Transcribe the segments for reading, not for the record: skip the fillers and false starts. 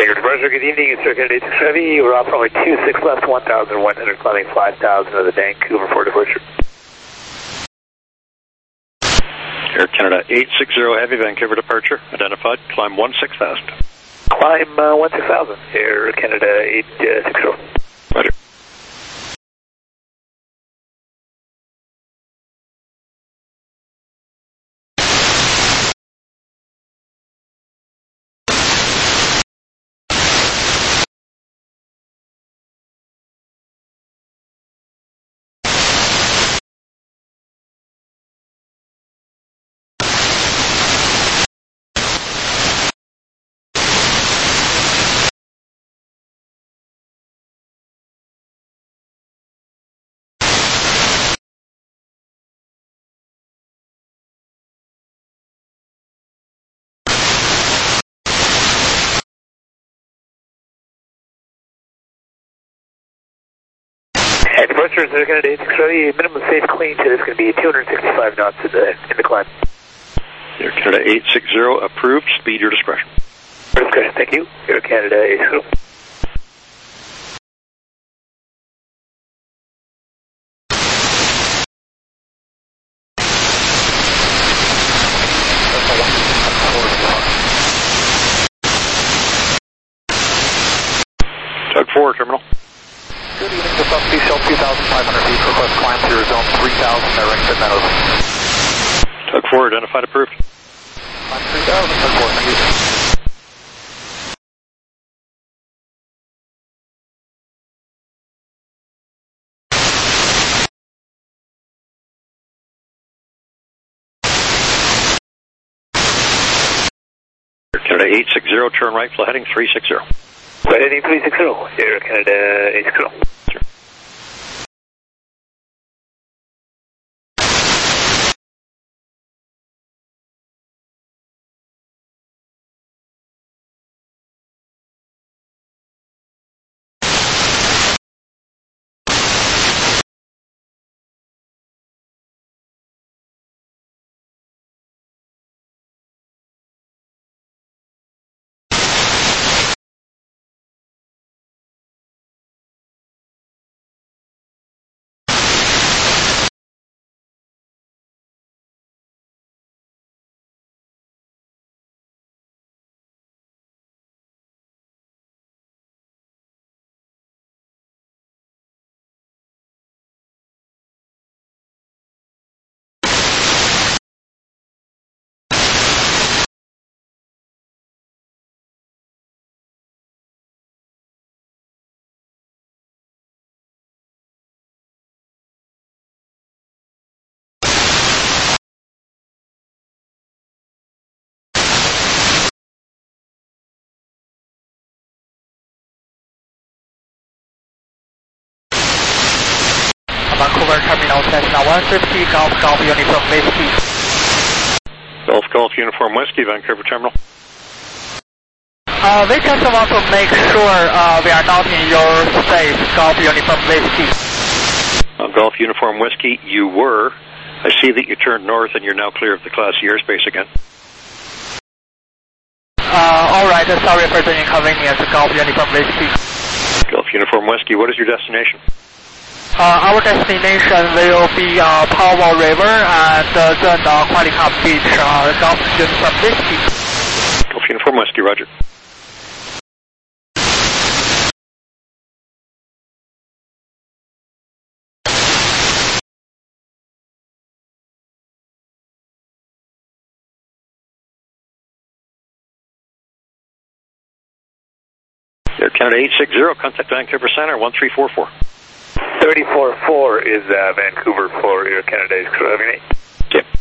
Figured departure, good evening, it's Air Canada 86 Heavy. We're off runway 26 left, 1,100, climbing 5,000 of the Vancouver for departure. Air Canada 860 Heavy, Vancouver departure, identified, climb 16,000. Climb 16,000, Air Canada 860. Roger. At departure, Air Canada 86 Heavy, minimum safe clean to this is going to be 265 knots in the climb. Air Canada 860 approved, speed your discretion. Discretion, thank you. Air Canada 860. Tug 4, terminal. Good evening, the Sun Seashell 2,500 feet, request climb to your zone 3,000, Remington Meadows. Tug 4, identified, approved. Climb 3,000, Tug 4, thank you. Air Canada 860, turn right, flight heading 360. Flight heading 360, Air Canada 860. Vancouver Terminal Cessna 150, Golf Uniform Whiskey. Golf Uniform Whiskey, Vancouver terminal. We just want to make sure we are not in your space, Golf Uniform Whiskey. Golf Uniform Whiskey, you were. I see that you turned north and you're now clear of the Class C airspace again. Alright, sorry for the inconvenience, Golf Uniform Whiskey. Golf Uniform Whiskey, what is your destination? Our destination will be Powell River and then Qualicum Beach, Golf Uniform Whiskey. Golf Uniform Whiskey, roger. Air Canada 860, contact Vancouver Center, 1344. 34-4 is Vancouver for Air Canada 860. Okay.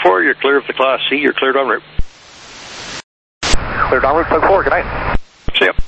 4, you're clear of the Class C. You're cleared en route. Cleared en route, Tug 4. Good night. See ya.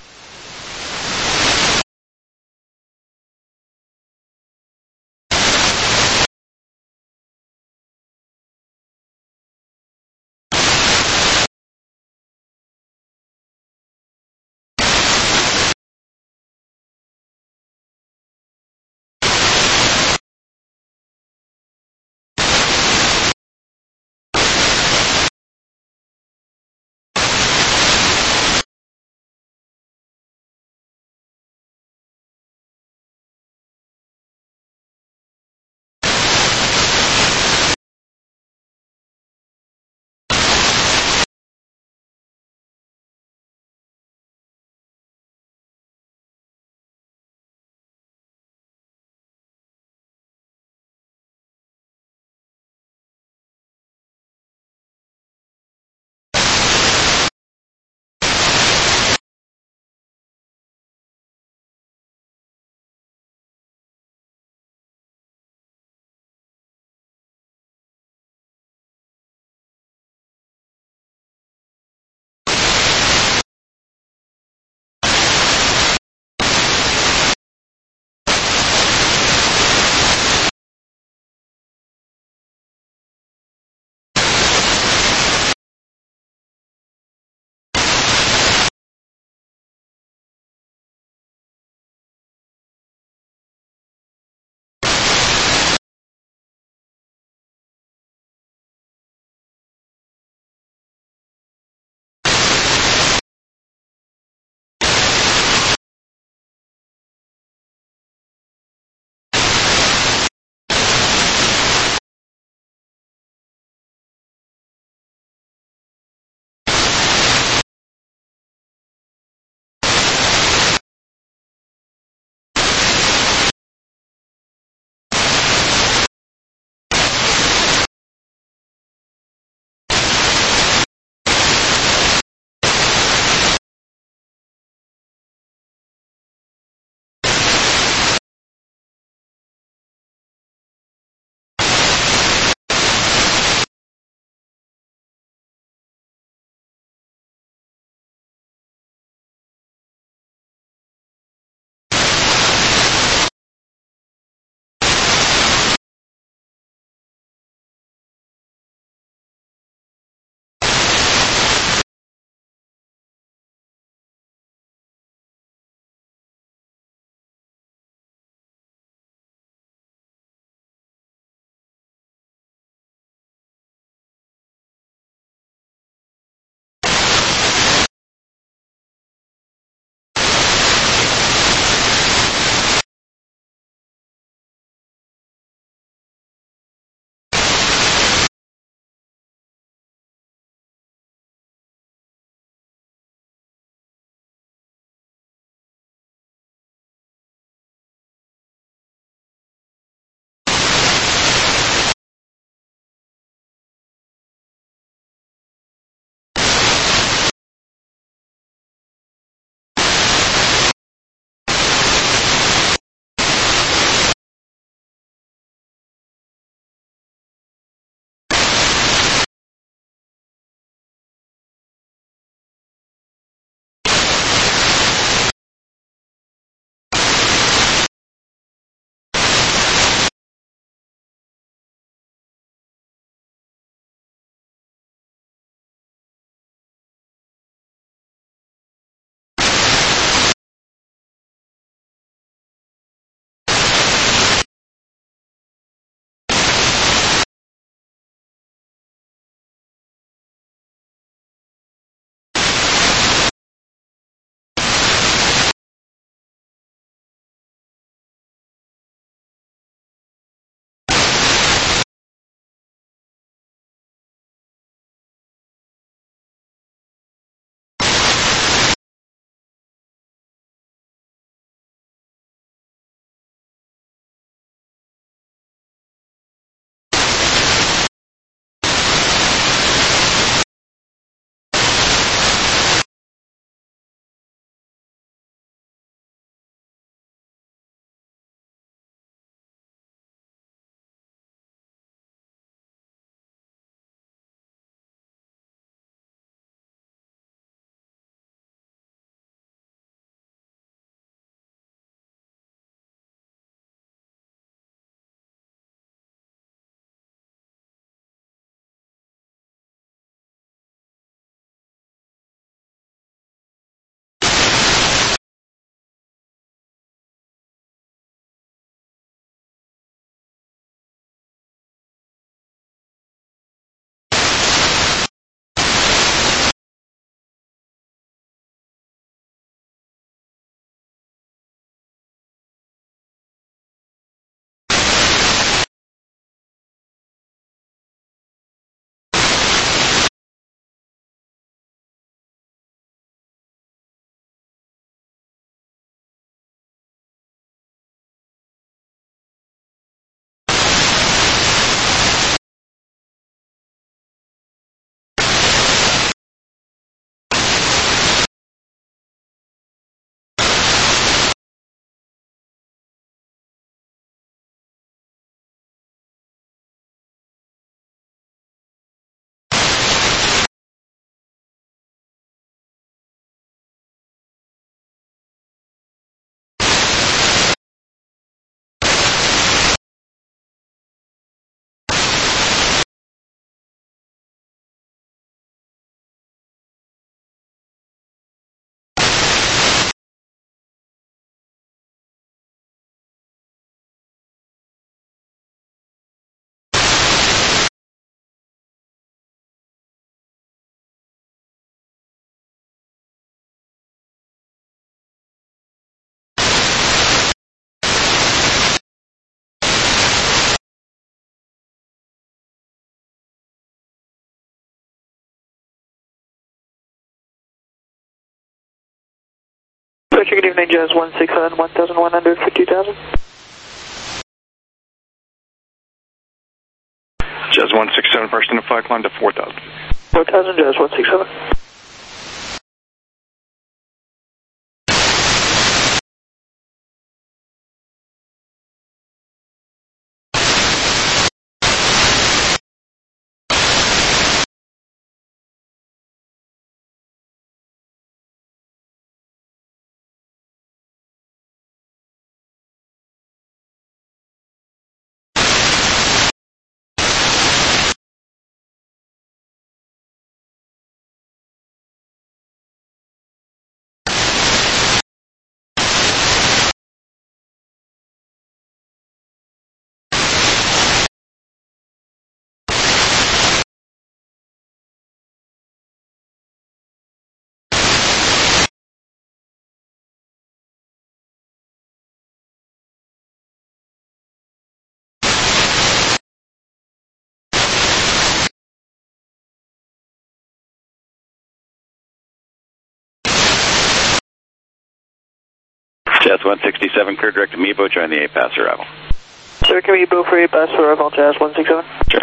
Departure, good evening, Jazz 167, 1100 for 2000. Jazz 167, first in the flight, climb to 4000. 4000, Jazz 167. Jazz 167, clear direct to Mebo, join the 8 pass arrival. Sir, can we Mebo for 8 pass arrival, Jazz 167? Sure.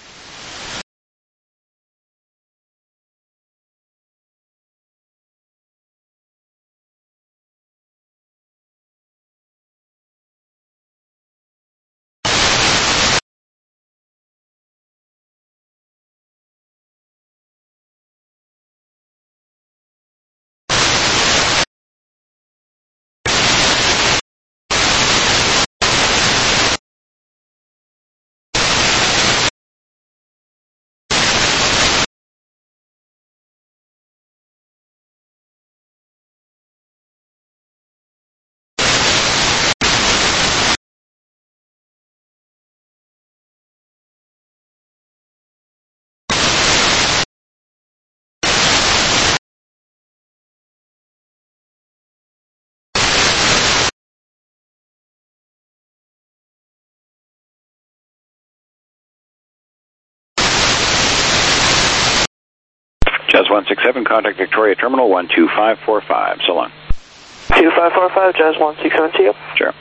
Jazz 167, contact Victoria Terminal 12545. So long. 2545, Jazz 167 to you. Sure.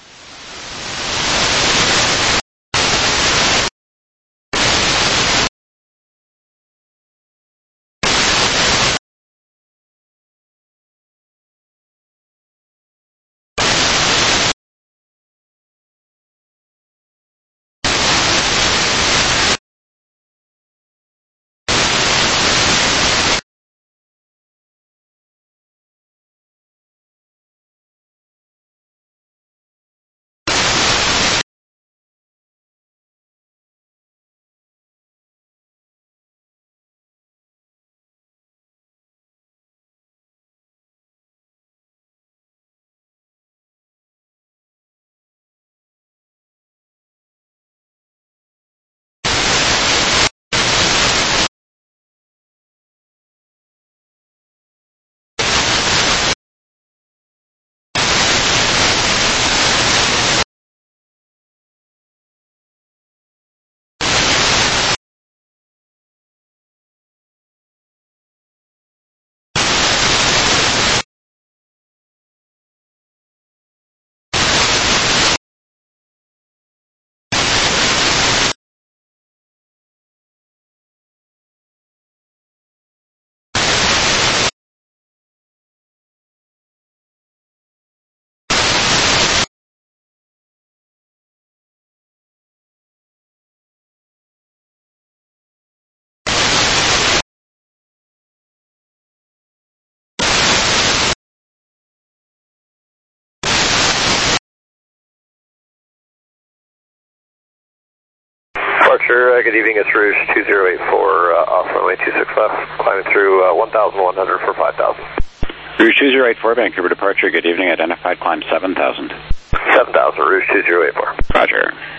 Departure, good evening, it's Rouge 2084, off runway 26 left, climbing through 1,100 for 5,000. Rouge 2084, Vancouver departure, good evening, identified climb 7,000. 7,000, Rouge 2084. Roger.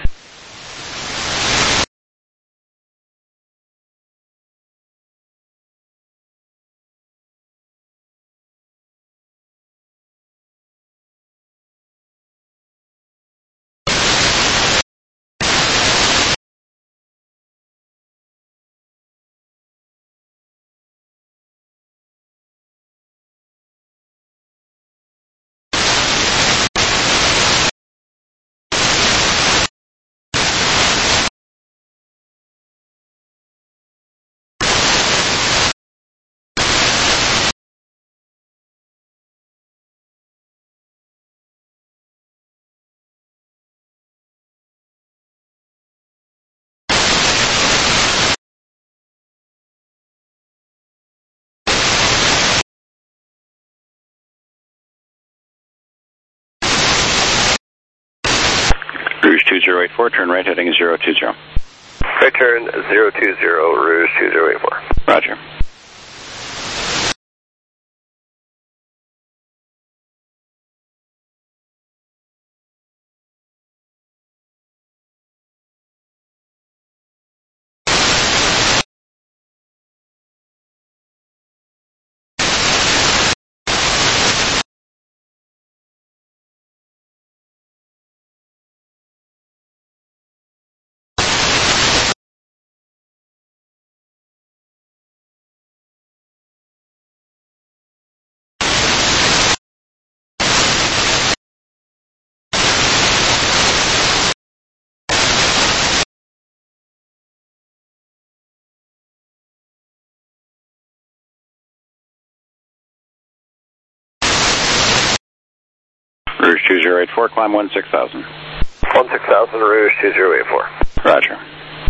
2084, turn right heading 020. Right turn 020, Rouge 2084. Roger. Rouge 2084, climb 16,000. 16,000, Rouge 2084. Roger.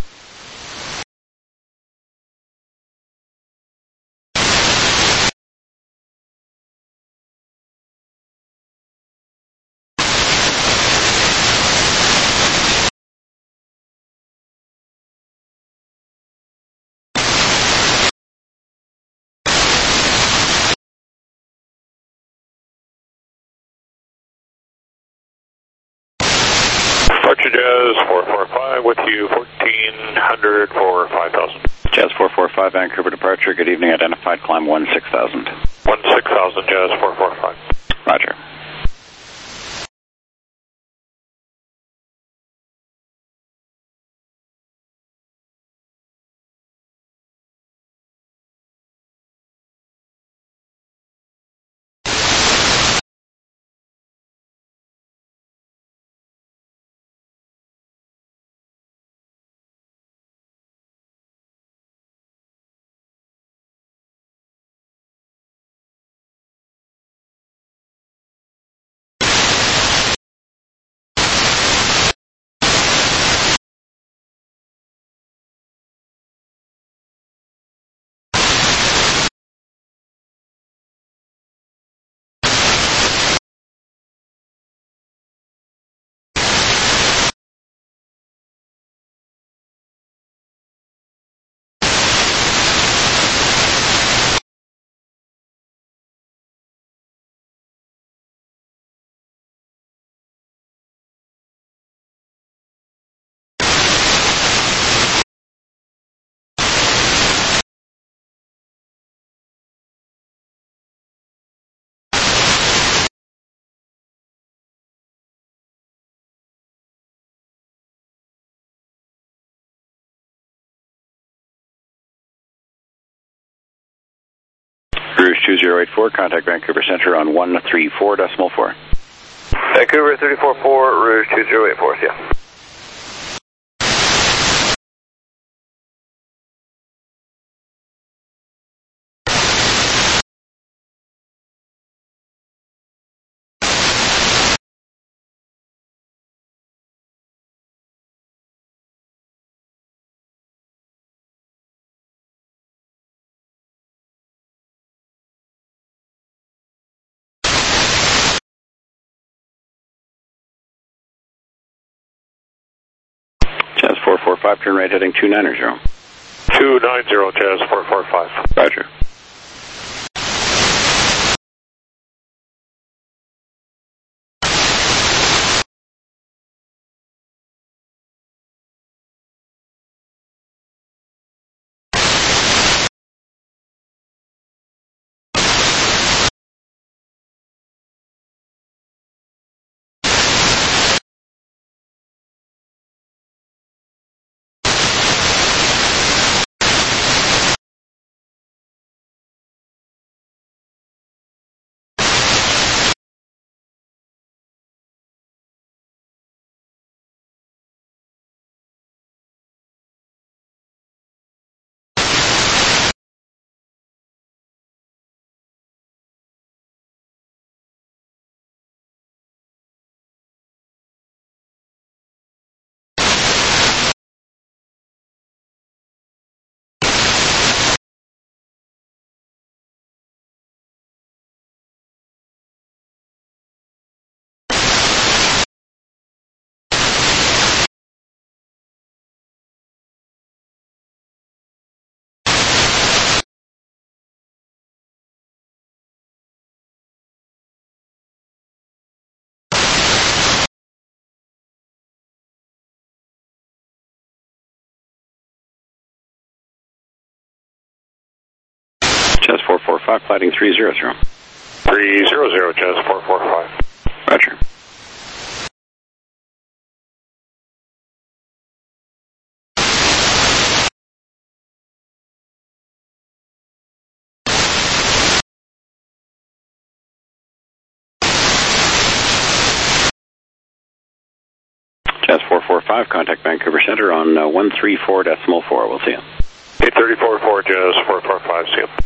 Departure Jazz 445 with you, 1400 for 5,000. Jazz 445, Vancouver departure. Good evening. Identified, climb 16,000. 16,000, Jazz 445. Roger. Rouge 2084, contact Vancouver Center on 134.4. Vancouver 344, Rouge 2084, yeah. Jazz 445, turn right heading 290. 290, Jazz 445. Roger. 445, flighting 300. 300, Jazz 445. Roger. Jazz 445, contact Vancouver Center on 134.4. We'll see you. 834.4, Jazz 445, see you.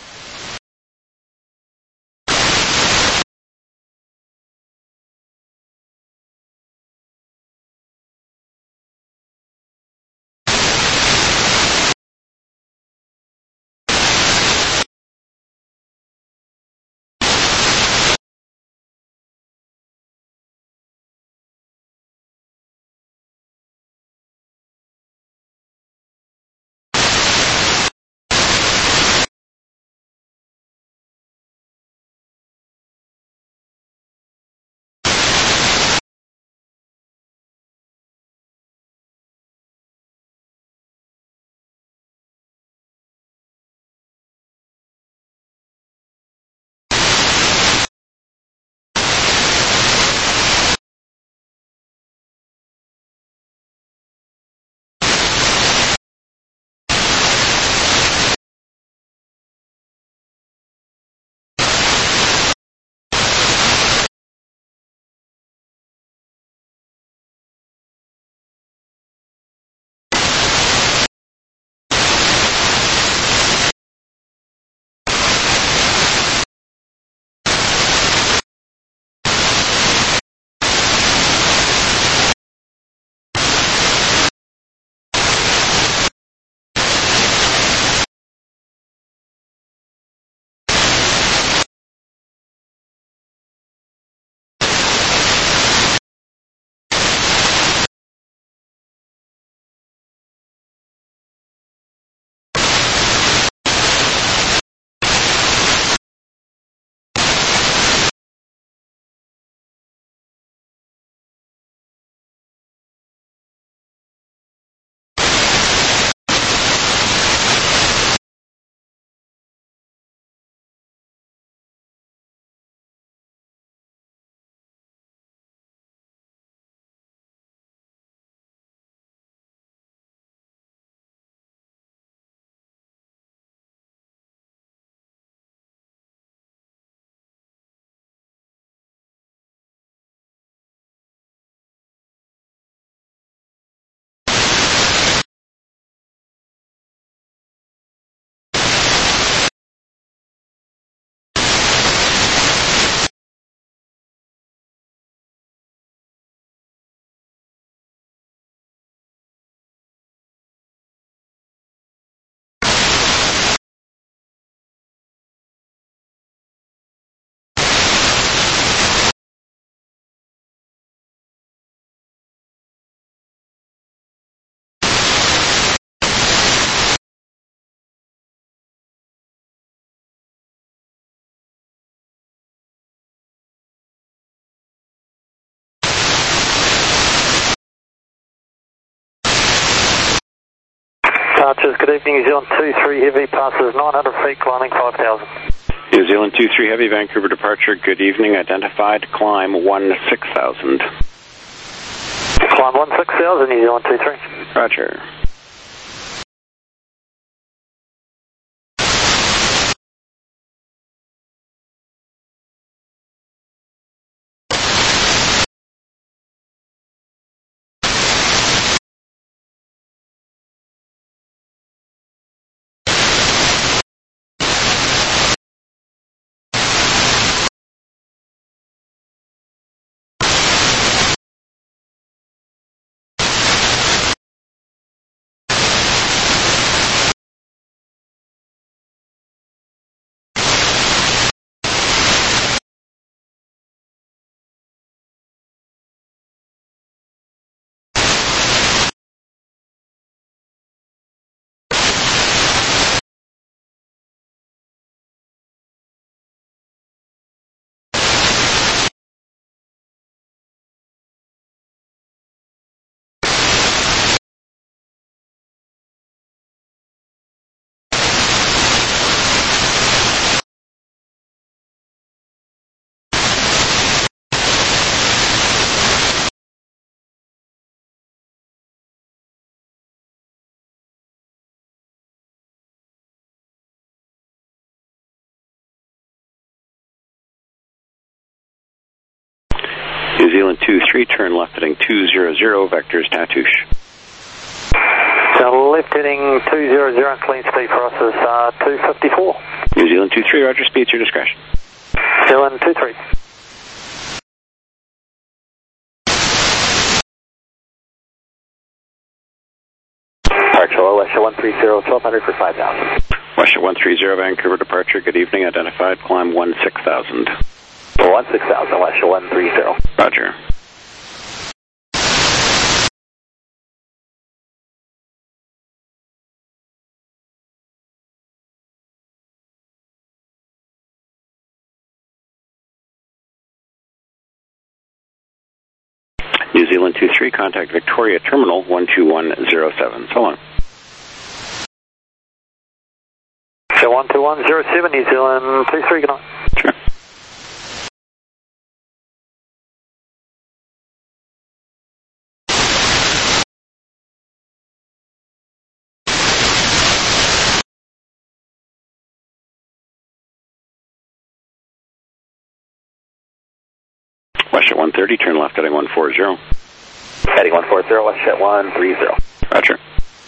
Archers, good evening, New Zealand 23 Heavy, passes 900 feet, climbing 5,000. New Zealand 23 Heavy, Vancouver departure, good evening, identified, climb 16,000. Climb 16,000, New Zealand 23. Roger. New Zealand 23, turn left heading 200, vectors Tatoosh. So left heading 200, clean speed for us is 254. New Zealand 23, roger, speed at your discretion. New Zealand 23. Departure Westshore 130, 1200 for 5,000. Westshore 130, Vancouver departure, good evening, identified, climb 16,000. 16,000, Westshore 130. Roger. New Zealand 23, contact Victoria Terminal 12107. So long. So 12107, New Zealand 23, good night. Sure. Westjet 130, turn left heading 140. Heading 140, Westjet 130. Roger.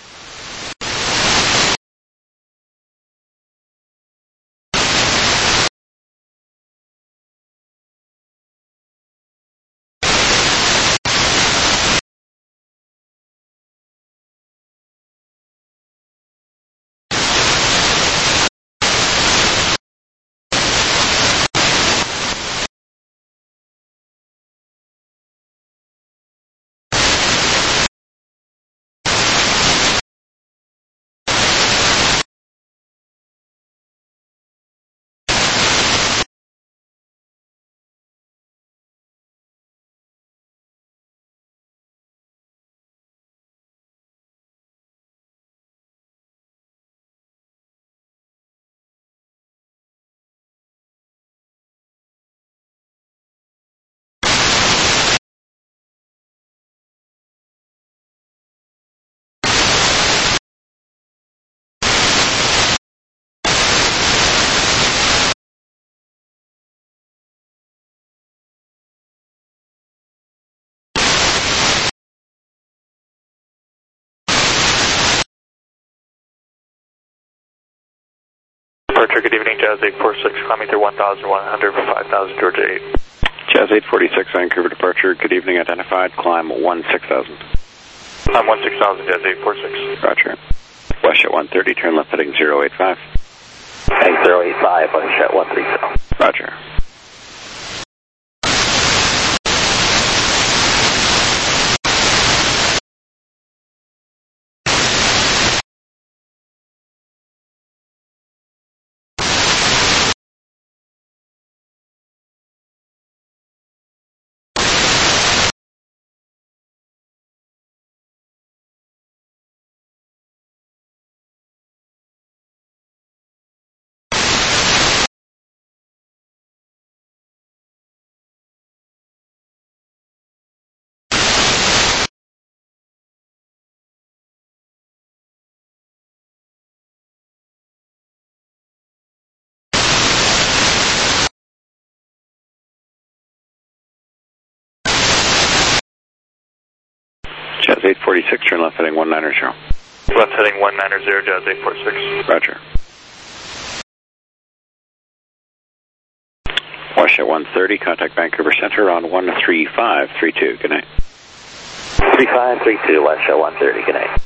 Departure, good evening, Jazz 846, climbing through 1,100 for 5,000, Georgia 8. Jazz 846, Vancouver departure, good evening, identified, climb 16,000. I'm 16,000, Jazz 846. Roger. Westjet 130, turn left heading 085. Heading 085, Westjet 130. Roger. Jazz 846, turn left heading 190. Left heading 190, Jazz 846. Roger. Westjet 130, contact Vancouver Center on 13532. Good night. 3532, Westjet 130, good night.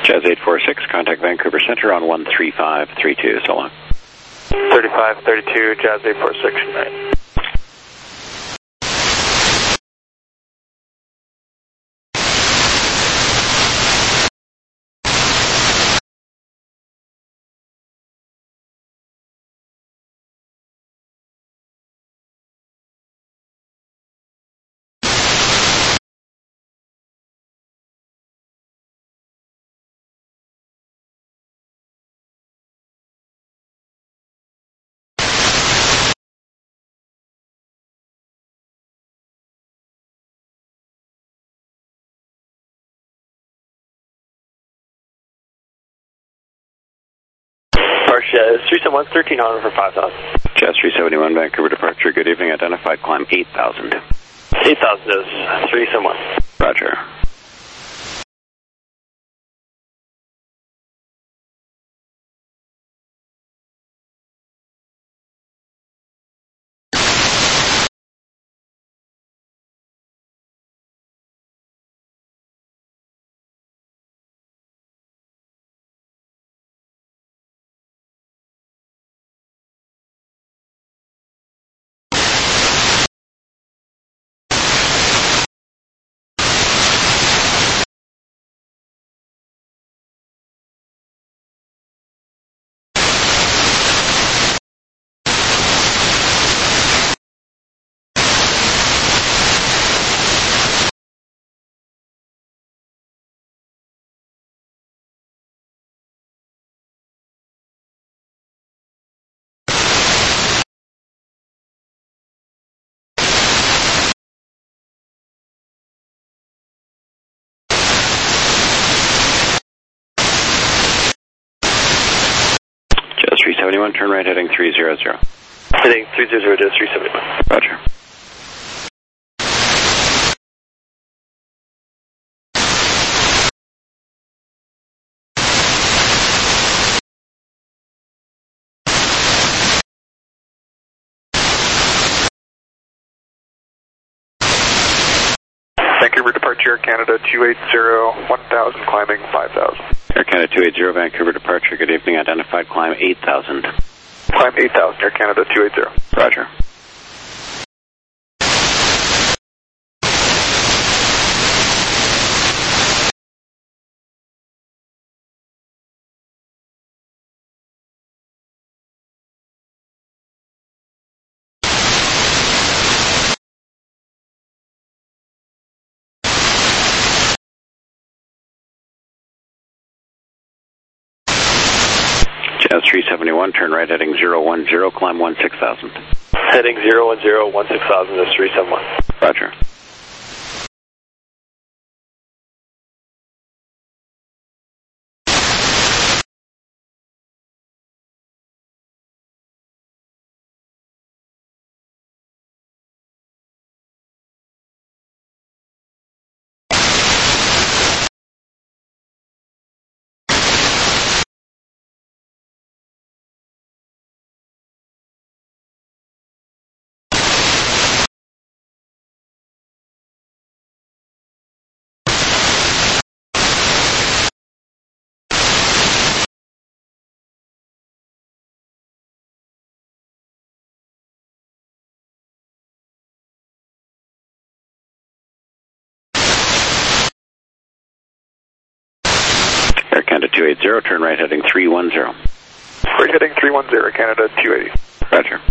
Jazz 846, contact Vancouver Center on 13532. So long. 3532, Jazz 846, right. Jazz 371, 1300 for 5,000. Jazz 371, Vancouver departure. Good evening. Identified climb 8,000. 8,000 is 371. Roger. Jazz 371, turn right heading 300. Heading 300, Jazz 371. Roger. Vancouver departure, Canada 280, 1,000, climbing 5,000. Air Canada 280, Vancouver departure. Good evening. Identified climb 8,000. Climb 8,000, Air Canada 280. Roger. Jazz 371, turn right heading 010, climb 16,000. Heading 010, 16,000 is 371. Roger. Air Canada 280, turn right heading 310. Right heading 310, Canada 280. Roger.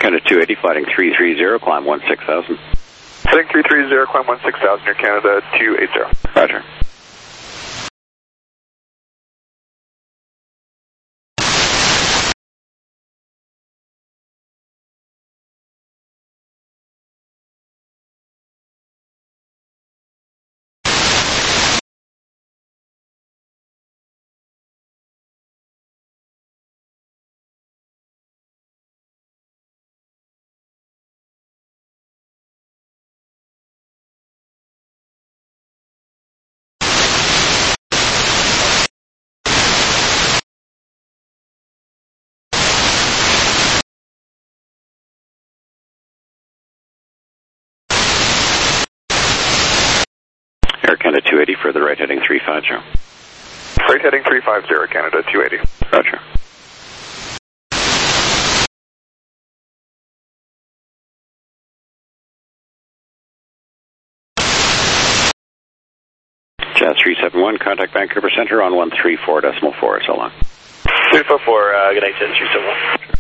Canada 280, flighting 330, climb 16,000. Heading 330, climb 16,000, Air Canada 280. Roger. Air Canada 280, further right heading 350. Right heading 350, Canada 280. Roger. Jazz 371, contact Vancouver Center on 134.4, so long. 344, good night, Jazz 371.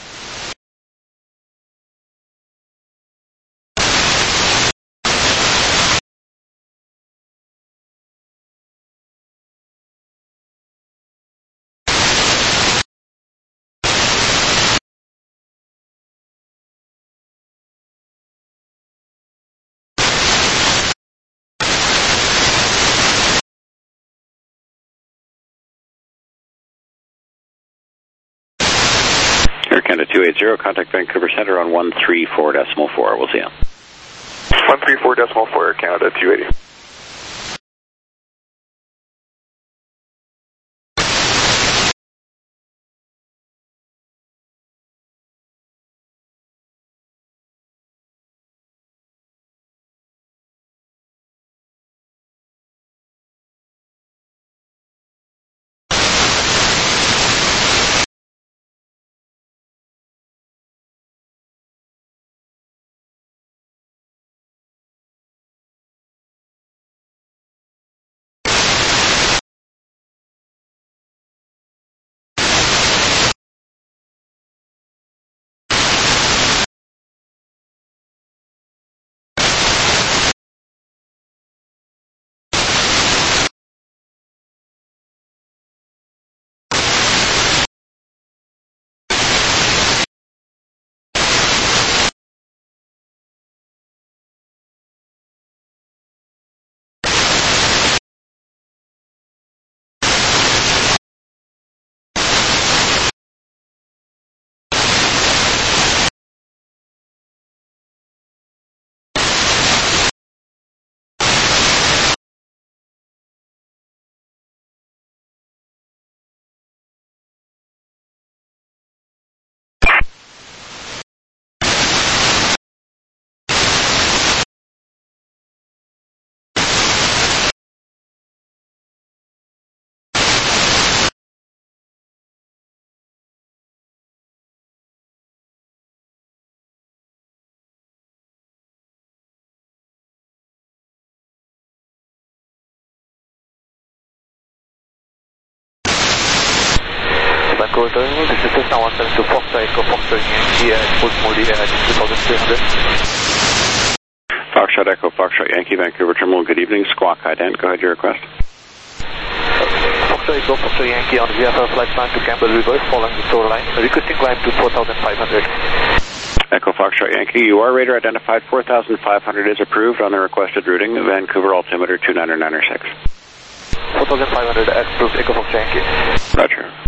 Air Canada 280, contact Vancouver Center on 134.4, we'll see you. 134.4, Air Canada 280. This is Cessna 172 Foxtrot Echo Foxtrot Yankee Export Modi at 2300. Foxtrot Echo, Foxtrot Yankee, Vancouver Terminal, good evening. Squawk ident, go ahead, your request. Foxtrot Echo Foxtrot Yankee on VFR flight plan to Campbell River following the shoreline. Requesting climb to 4,500. Echo Foxtrot Yankee, you are radar identified. 4,500 is approved on the requested routing. Vancouver altimeter 29906. 4,500 approved Echo Foxtrot Yankee. Roger.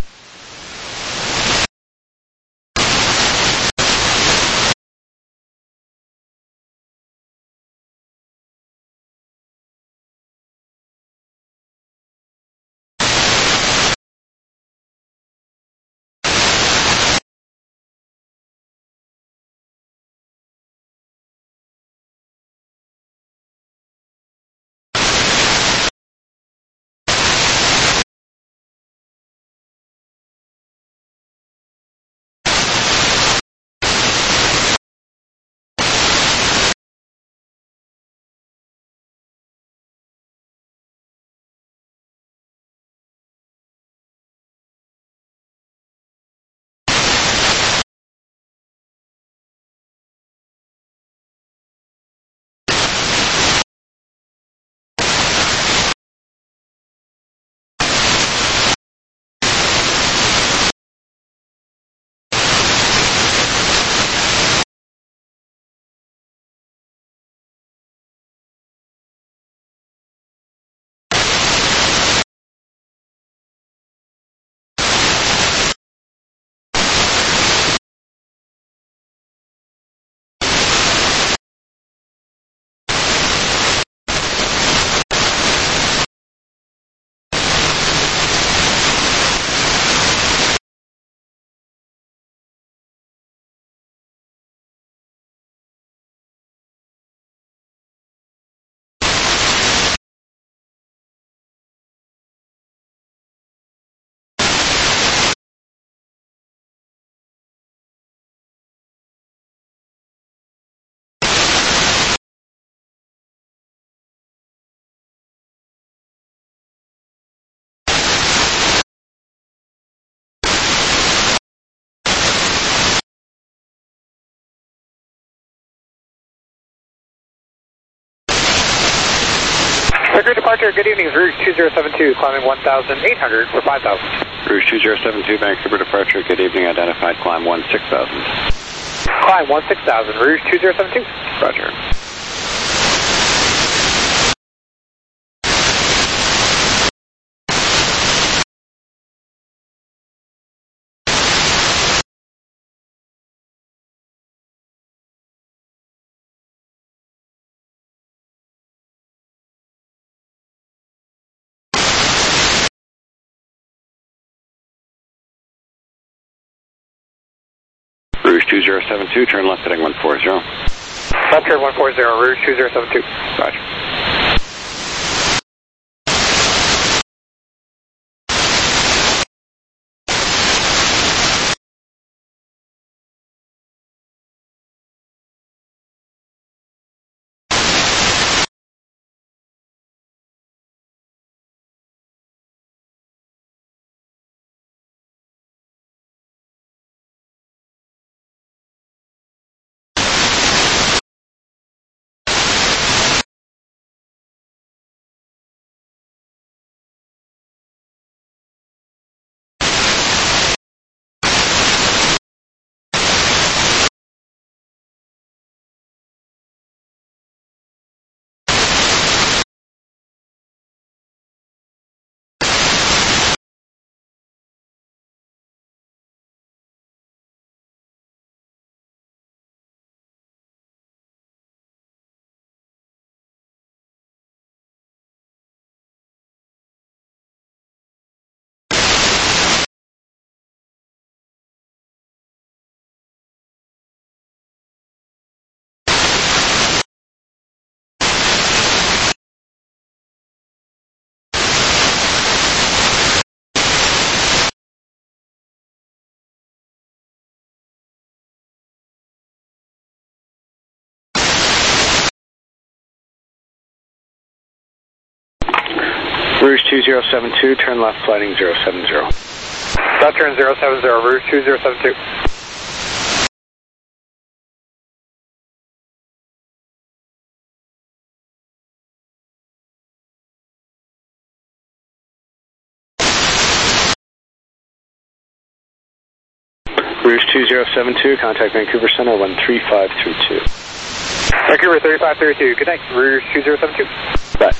Vancouver departure, good evening, Rouge 2072, climbing 1,800 for 5,000. Rouge 2072, Vancouver departure, good evening, identified climb 16,000. Climb 16,000, Rouge 2072. Roger. Rouge 2072, turn left heading 140. Left turn 140, Rouge 2072. Roger. Rouge 2072, turn left flighting 070. Left turn 070, Rouge 2072. Rouge 2072, contact Vancouver Center 13532. Vancouver 3532, good night, Rouge 2072. Bye.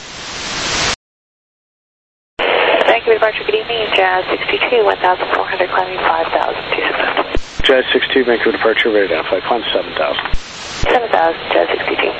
Vancouver departure, good evening, Jazz 62, 1,400, climbing 5,000, 265. Jazz 62, Vancouver departure, ready to flight, climb 7,000. 7,000, Jazz 62.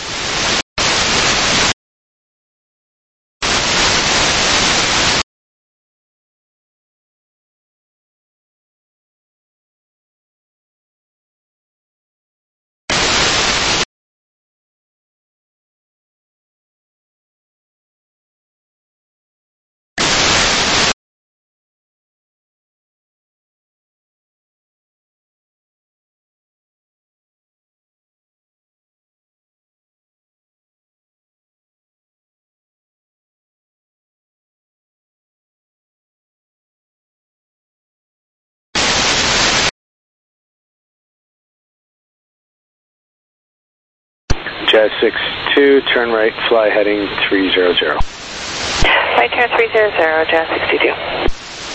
Jazz 62, turn right, fly heading 300. Right turn 300, Jazz 62.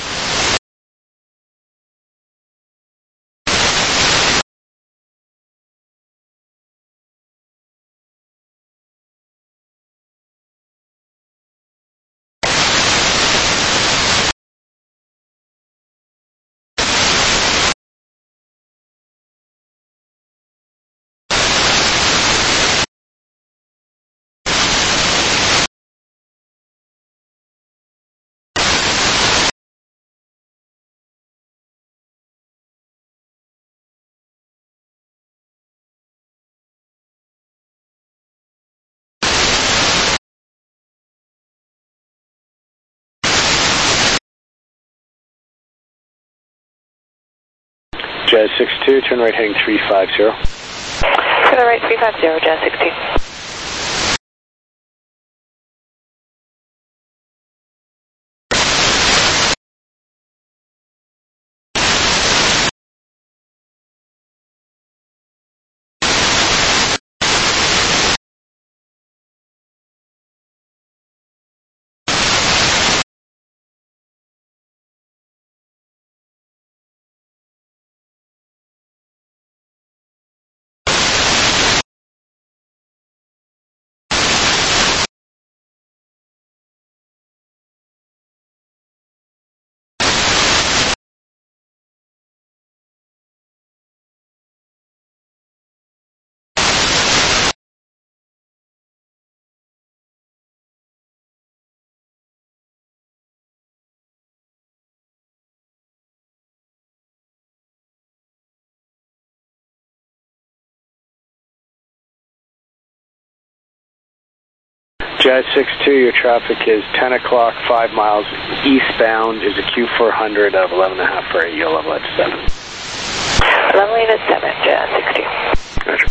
Jazz 62, turn right heading 350. To the right 350, Jazz 62. Jazz 62, your traffic is 10 o'clock, 5 miles eastbound is a Q400 of 11.5 for AU, level at 7. Leveling at 7, Jazz 62. Roger.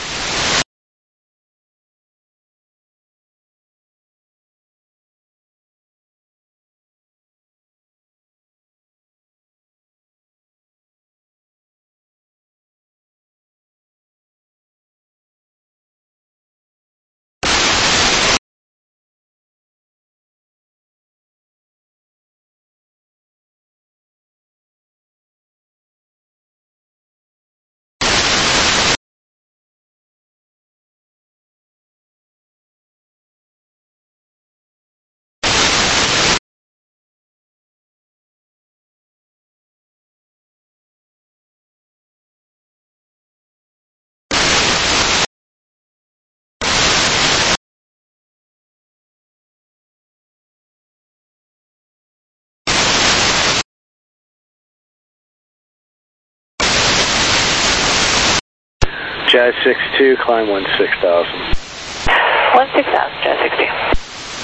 Jazz 62, climb 16,000. 16,000, Jazz 62.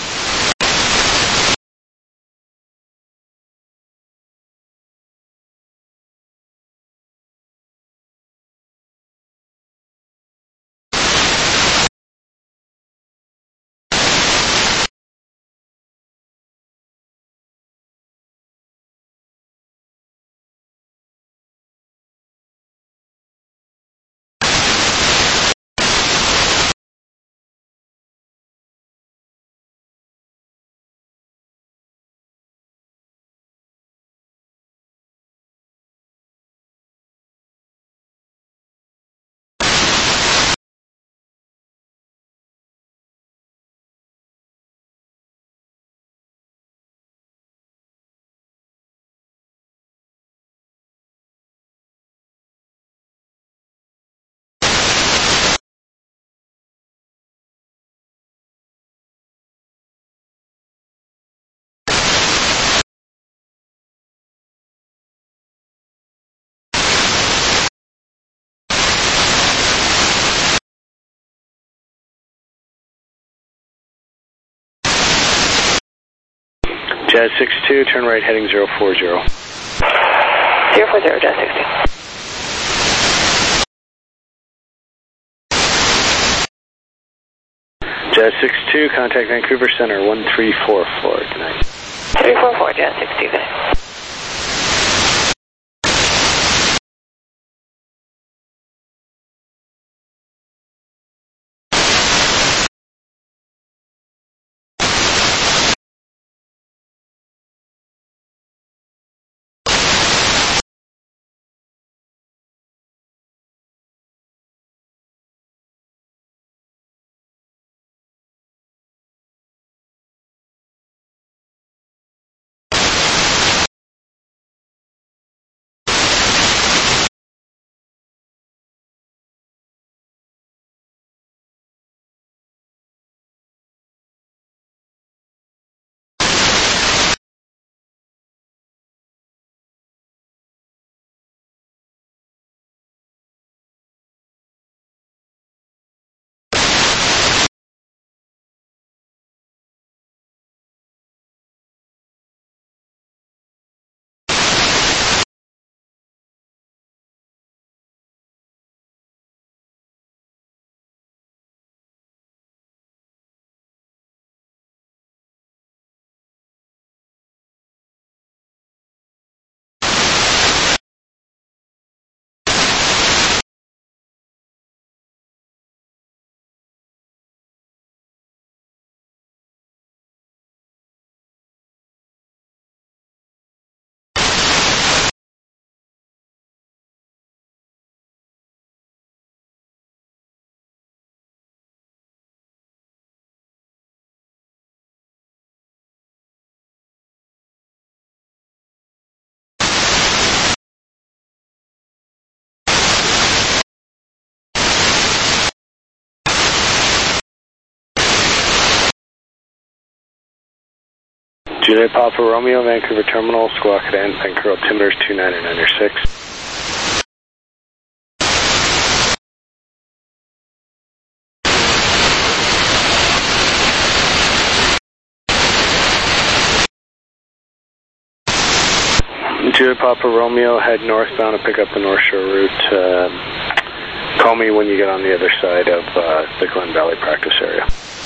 Jazz 62, turn right heading 040. 040, Jazz 62. Jazz 62, contact Vancouver Center 1344. Good night. 344, Jazz 62. Good night. Juliet Papa Romeo, Vancouver Terminal, squawk at Vancouver altimeters 2996. Juliet Papa Romeo, head northbound and pick up the North Shore route. Call me when you get on the other side of the Glen Valley practice area.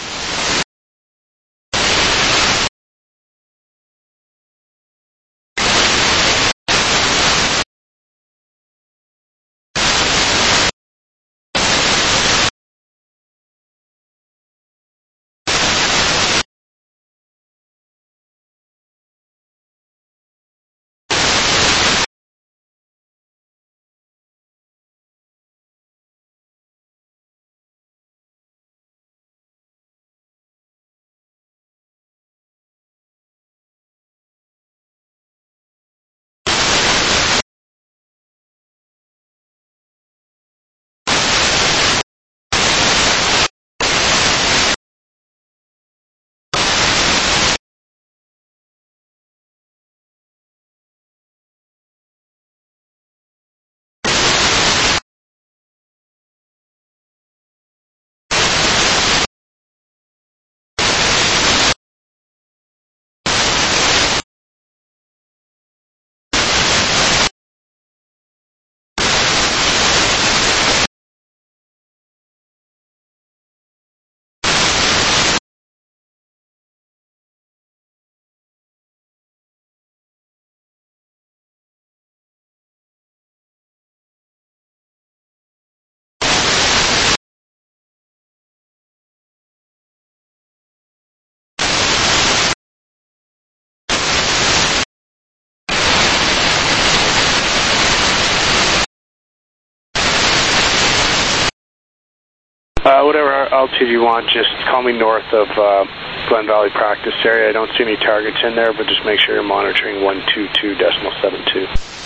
Whatever altitude you want, just call me north of Glen Valley practice area. I don't see any targets in there, but just make sure you're monitoring 122.72.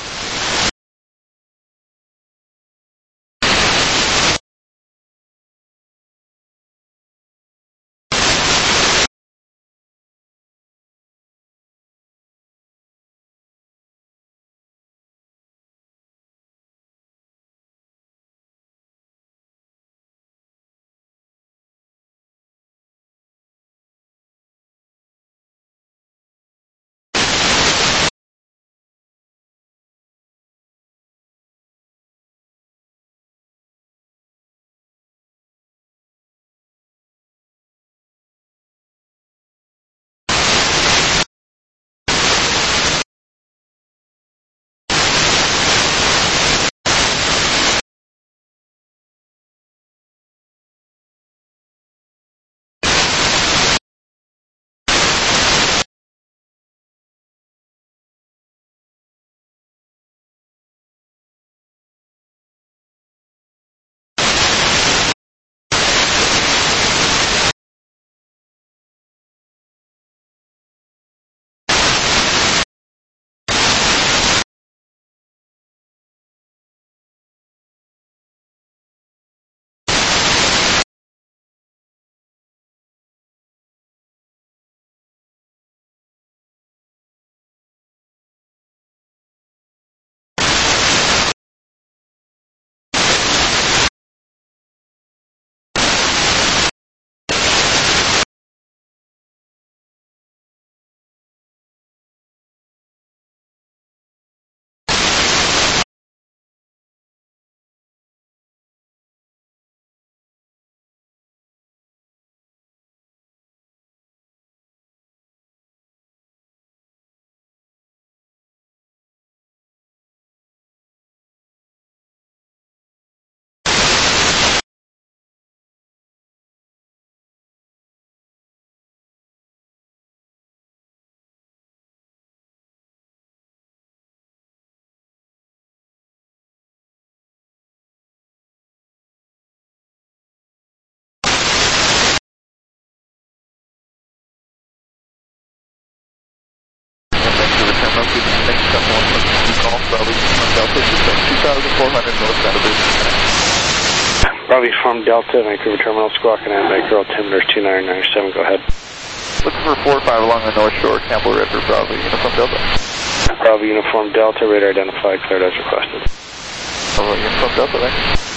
Bravo from Delta, Vancouver Terminal, Squawk and Vancouver altimeter 2997, go ahead. Looking for 4-5 along the North Shore, Campbell River, Bravo, Uniform Delta. Bravo, Uniform Delta, radar identified, cleared as requested. Bravo, Uniform Delta, thanks.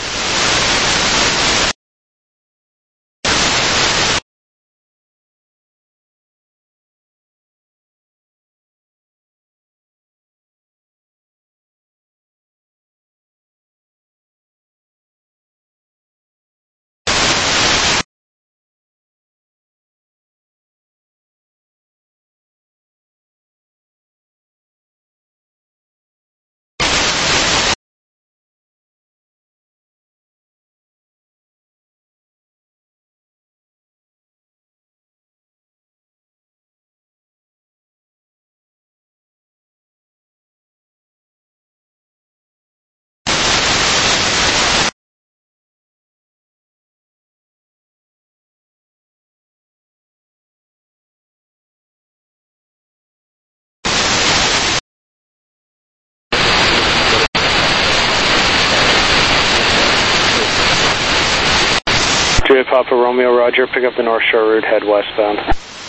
Juliet Papa Romeo Roger, pick up the North Shore route, head westbound.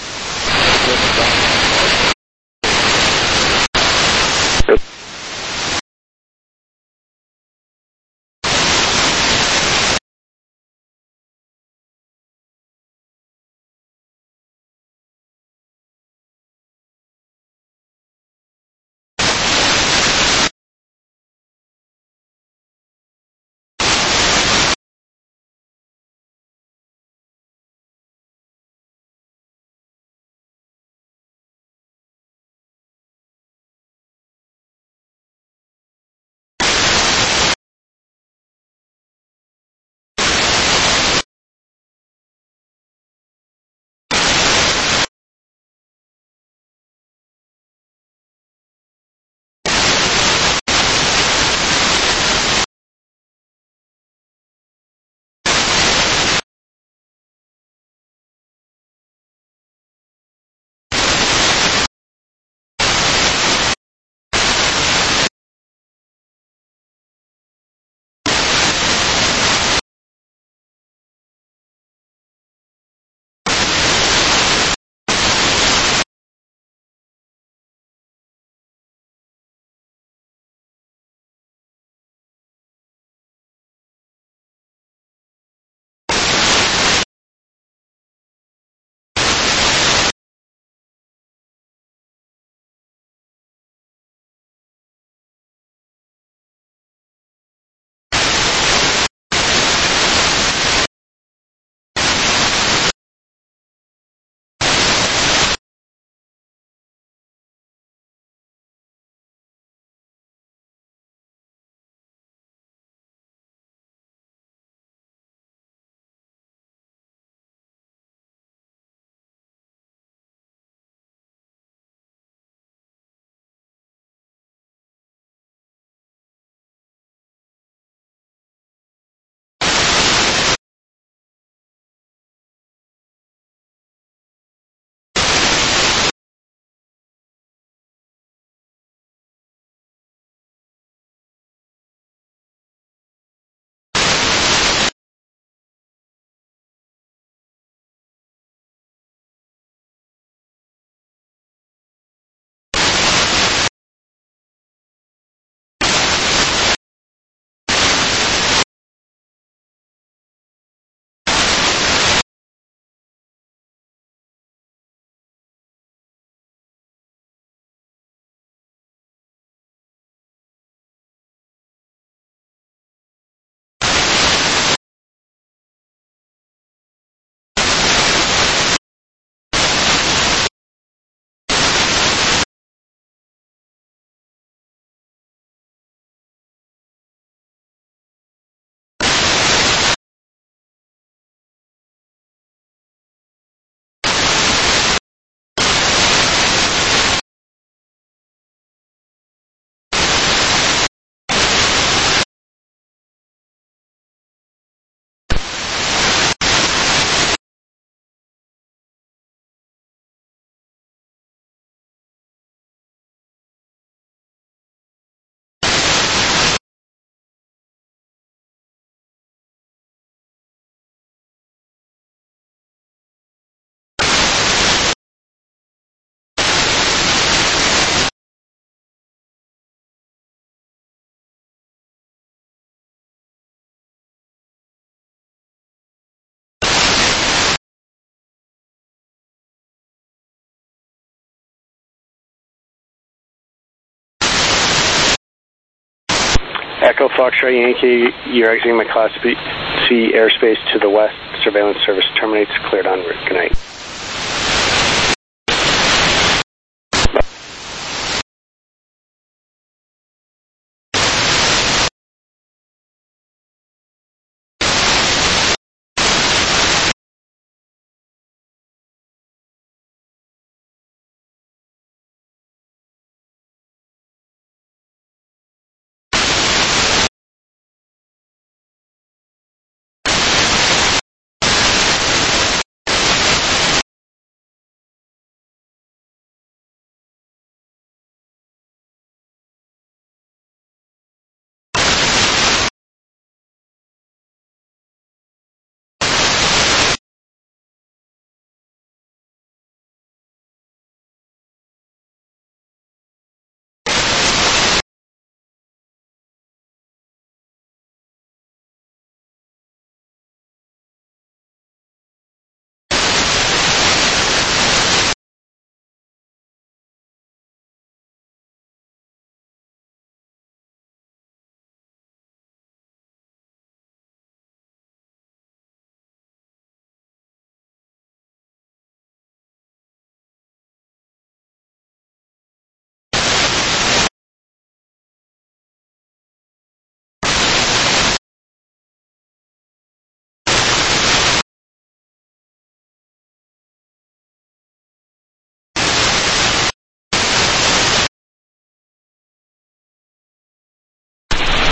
Echo Foxtrot Yankee, you're exiting my Class C airspace to the west. Surveillance service terminates. Cleared en route. Good night.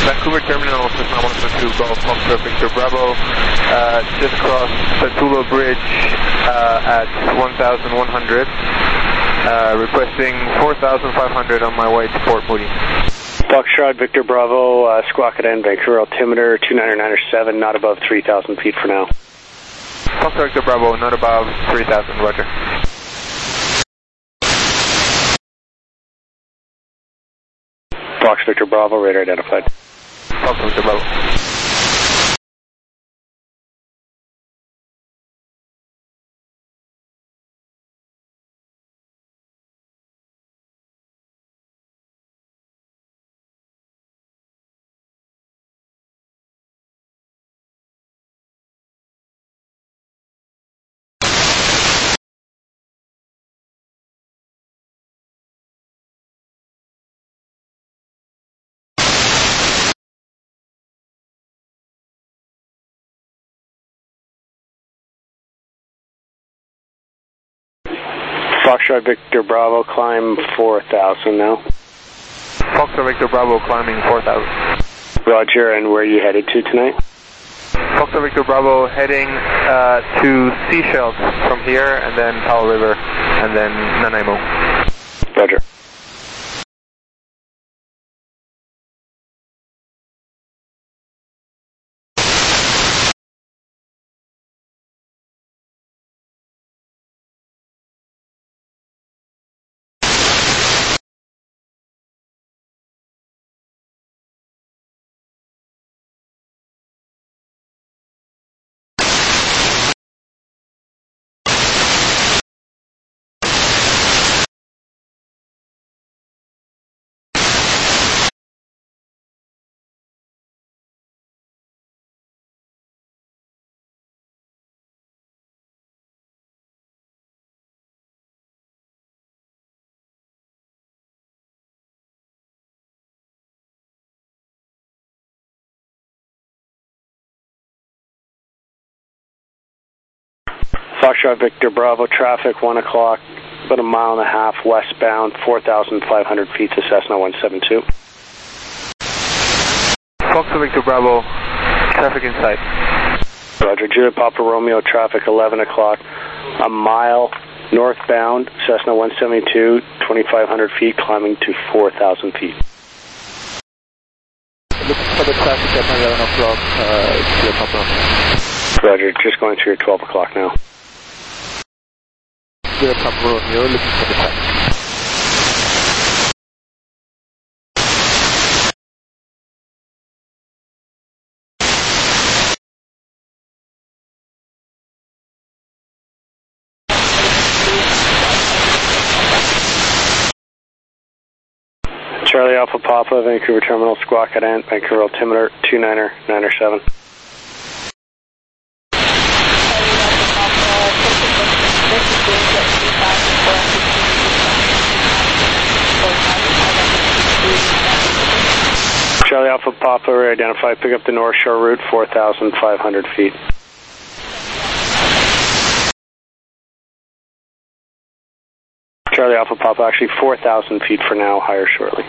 Vancouver Terminal, Cessna 172, Golf Foxtrot Victor Bravo. Just crossed the Tulo Bridge at 1,100. Requesting 4,500 on my way to Port Moody. Foxtrot Victor Bravo, squawk at end, Vancouver altimeter 299.7, not above 3,000 feet for now. Foxtrot Victor Bravo, not above 3,000, roger. Fox Victor Bravo, radar identified. Fox Victor Bravo. Foxtrot Victor Bravo, climb 4,000 now. Foxtrot Victor Bravo, climbing 4,000. Roger, and where are you headed to tonight? Foxtrot Victor Bravo, heading to Seychelles from here, and then Powell River, and then Nanaimo. Roger. Foxtrot Victor Bravo, traffic 1 o'clock, about a mile and a half westbound, 4,500 feet to Cessna 172. Foxtrot Victor Bravo, traffic in sight. Roger, Juliet Papa Romeo, traffic 11 o'clock, a mile northbound, Cessna 172, 2,500 feet, climbing to 4,000 feet. Looking for the traffic at 11 o'clock, Juliet Papa. Roger, just going through your 12 o'clock now. Juliet Papa Romeo, looking for the traffic. Charlie Alpha Papa, Vancouver Terminal, squawk at end, Vancouver altimeter 299.7. Charlie Alpha Papa, identified, pick up the North Shore route, 4,500 feet. Charlie Alpha Papa, actually 4,000 feet for now, higher shortly.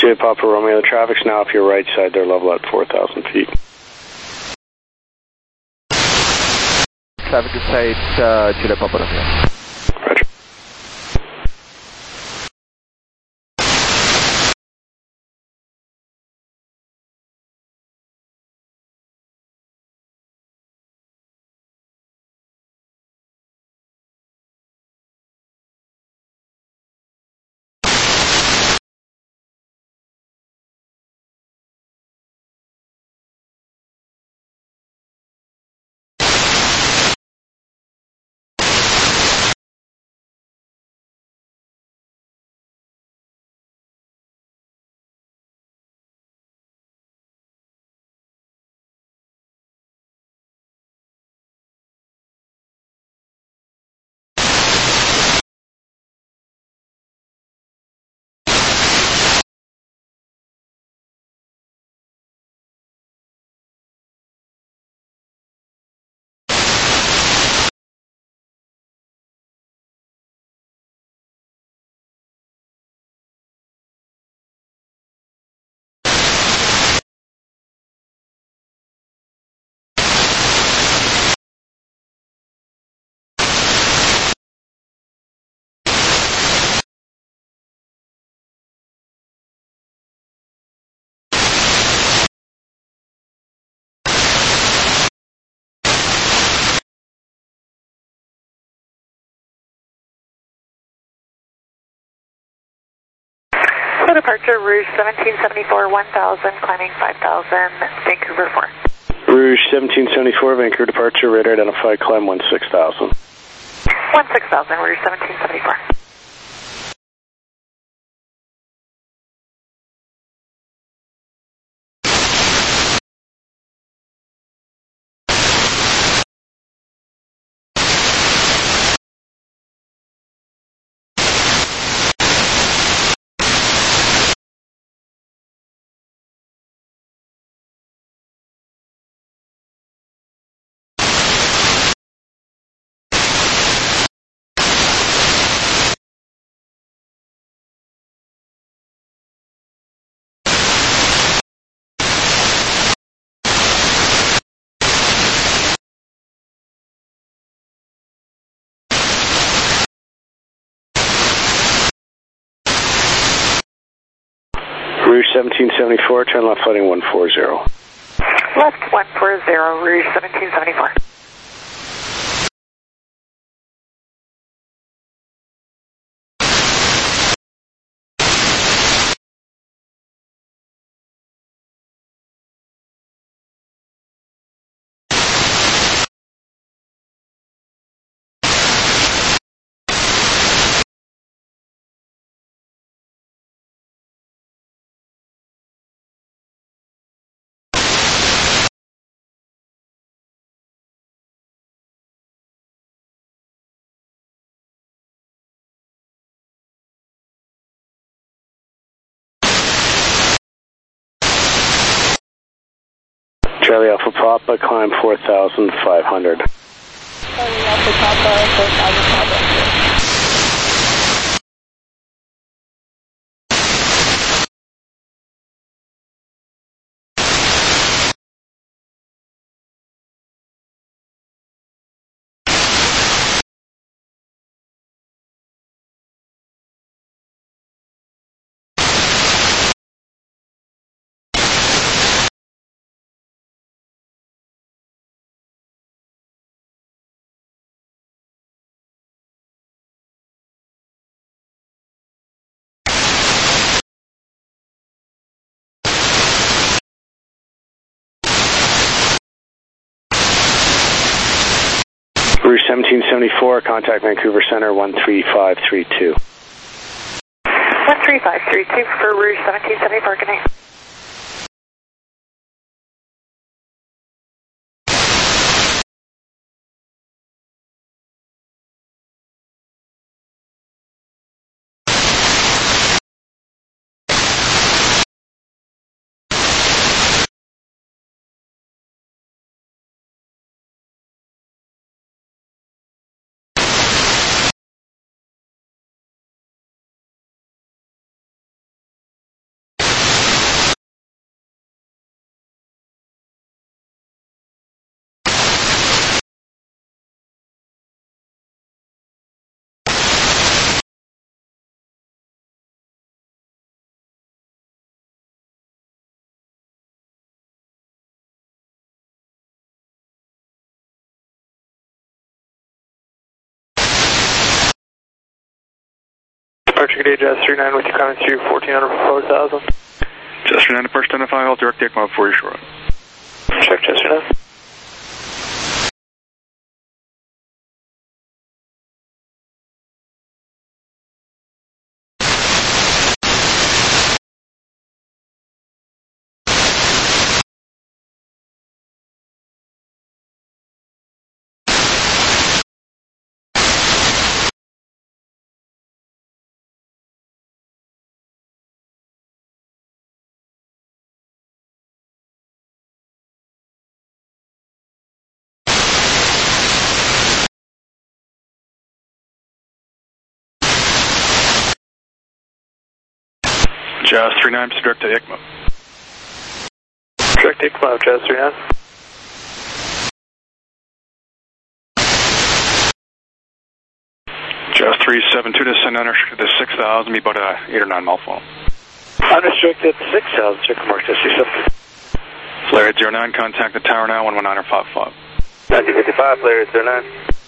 Juliet Papa Romeo, the traffic's now off your right side. They're level at 4,000 feet. 78 Juliet Papa Romeo. Roger. For departure, Rouge 1774, 1000, climbing 5000, Vancouver 4. Rouge 1774, Vancouver departure, radar identified, climb 16,000. 16,000, Rouge 1774. Rouge 1774, turn left heading 140. Left 140, Rouge 1774. Charlie Alpha Papa, climb 4,500. Charlie Alpha Papa, 4,500. Rouge 1774, contact Vancouver Center 13532. 13532 for Rouge 1774, good night. Departure good day, Jazz 39 with you climbing through 1400 for 4000. Jazz 39 to first identify, I'll direct the ECMO for you short. Check Jazz 39. Jazz 39 to direct to ECMO. Direct ECMO, Jazz 39. Jazz 372 to send unrestricted to 6000, be about 8 or 9 mile phone. Unrestricted 6000, check mark SC7. Flare 09, contact the tower now, 119.55. 1955, Flare 09.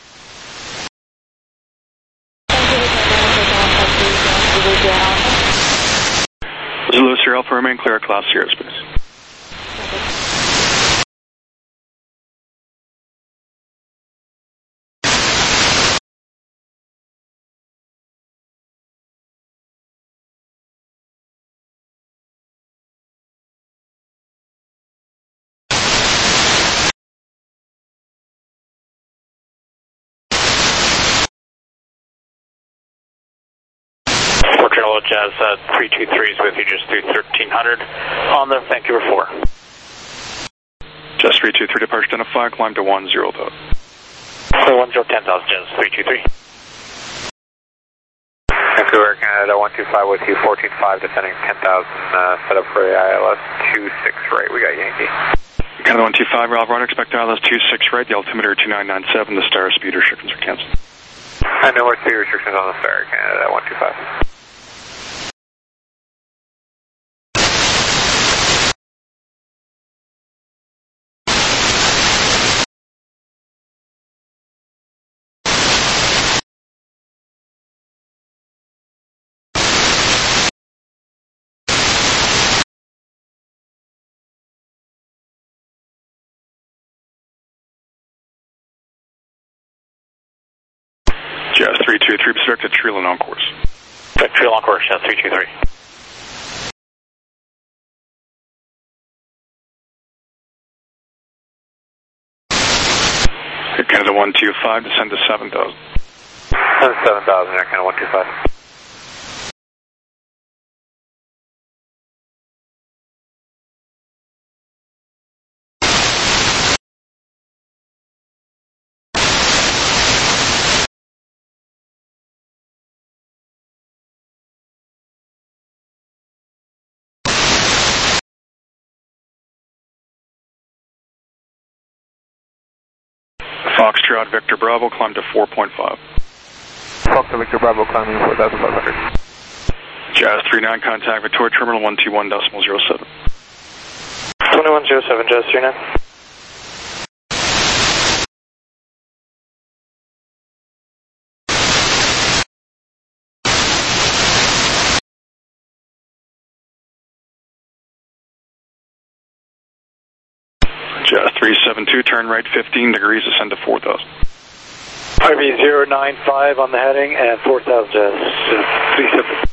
Zulu Sierra Alpha, remain clear of Class C airspace. Jazz 323 is with you just through 1300 on the Vancouver 4. Jazz 323 departure identify, climb to 10 though. So 10,000 Jazz 323. Vancouver, Canada 125 with you, 14.5 descending 10,000, set up for the ILS 26 right, we got Yankee. Canada 125, Ralph Ryder, expect ILS 26 right, the altimeter 2997, the star speed restrictions are cancelled. And no more speed restrictions on the star, Canada 125. Jazz 323, direct to Treeland on course. Direct Treeland on course, Jazz 323. Canada 125, descend to 7,000. 7,000, Air Canada 125. Foxtrot Victor Bravo, climb to 4.5. Foxtrot Victor Bravo, climbing 4,500. Jazz 39, contact Victoria Terminal 121.07. 2107, Jazz 39. Jazz 372, turn right 15 degrees, ascend to 4,000. RV 095 on the heading and 4,000 Jazz 372.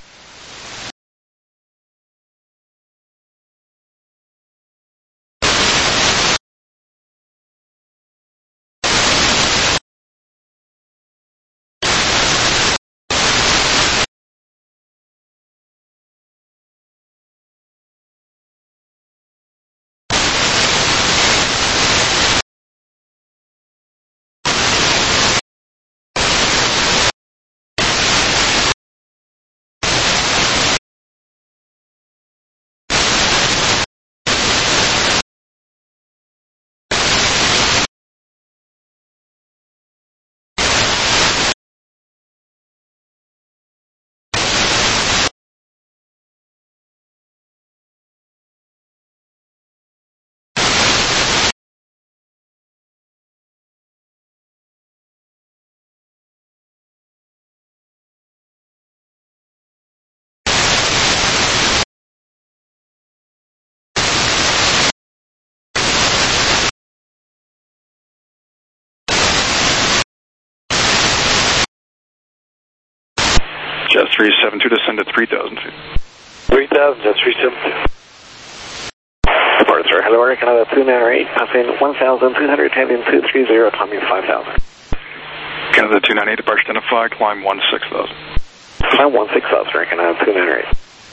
Jazz 372, descend to 3,000 feet. 3,000, Jazz 372. Departure, hello, Air Canada 298, passing 1,200, heading 230, climbing 5,000. Canada 298, departure identified, climb 16,000. Climb 16,000, Air Canada 298.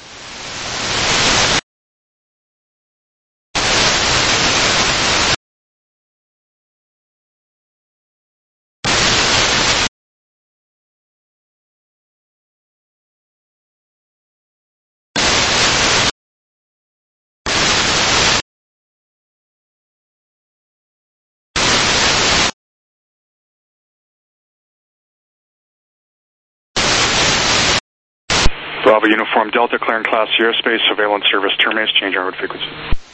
Bravo Uniform Delta, clearing Class C airspace, surveillance service terminates, change en route frequency.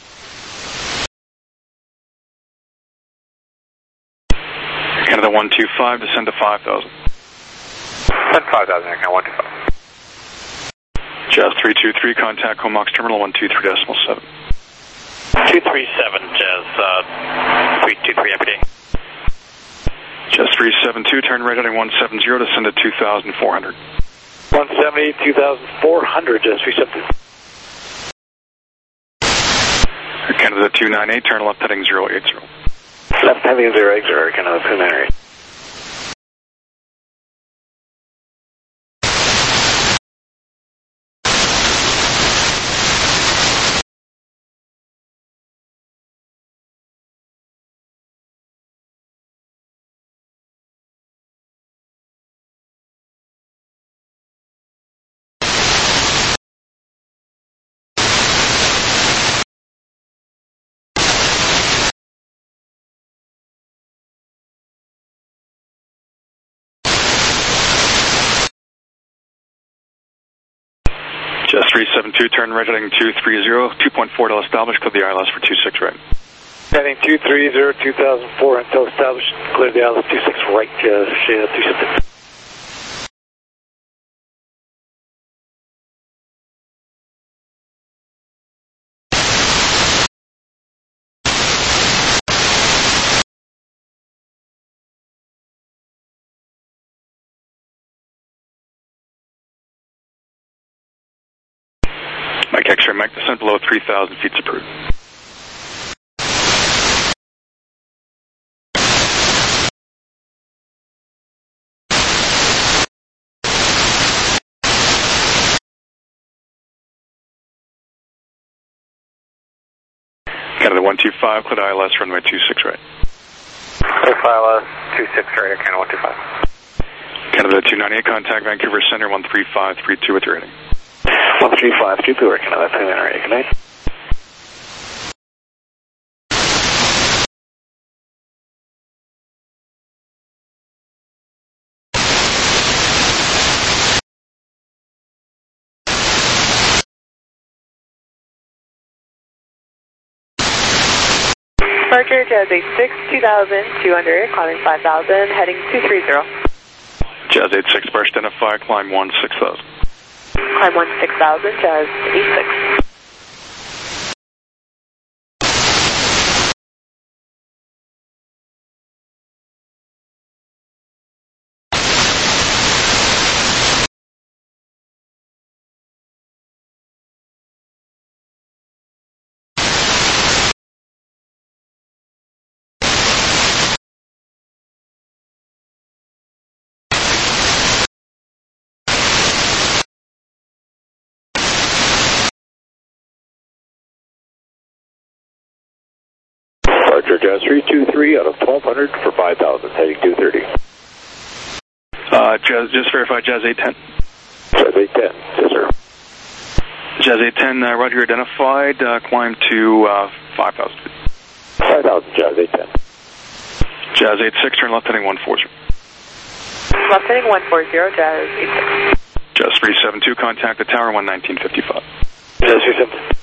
Canada 125, descend to 5,000. Descend 5,000, Air Canada 125. Jazz 323, contact Comox Terminal 123.7. 237, Jazz 323, every day. Jazz 372, turn right heading 170, descend to 2,400. 170, 2,400, Jazz 372. Canada 298, turn left heading 080. Left heading 080, Canada 298. Jazz 372, turn right heading 230, 2.4 till established, clear the ILS for 26 right. Heading 230, 2004 until established, clear the ILS 26 right, Jazz 372. Mike X-ray, Mike descent below 3,000 feet approved. Canada 125, clear ILS runway 26 right. Clear ILS 26 right, Canada 125. Canada 298, contact Vancouver Center 13532 with your rating. 13522, Air Canada 298, good night. Departure, Jazz 86, 2,200, climbing 5,000, heading 230. Jazz 86, departure identified, climb 16,000. Climb 16,000, Jazz 86. Departure, Jazz 323 out of 1,200 for 5,000, heading 230. Jazz, just verify Jazz 810. Jazz 810, yes sir. Jazz 810, roger, identified, climb to 5,000 feet. 5,000, Jazz 810. Jazz 86, turn left heading 140. Left heading 140, Jazz 86. Jazz 372, contact the tower 11955. Jazz 372.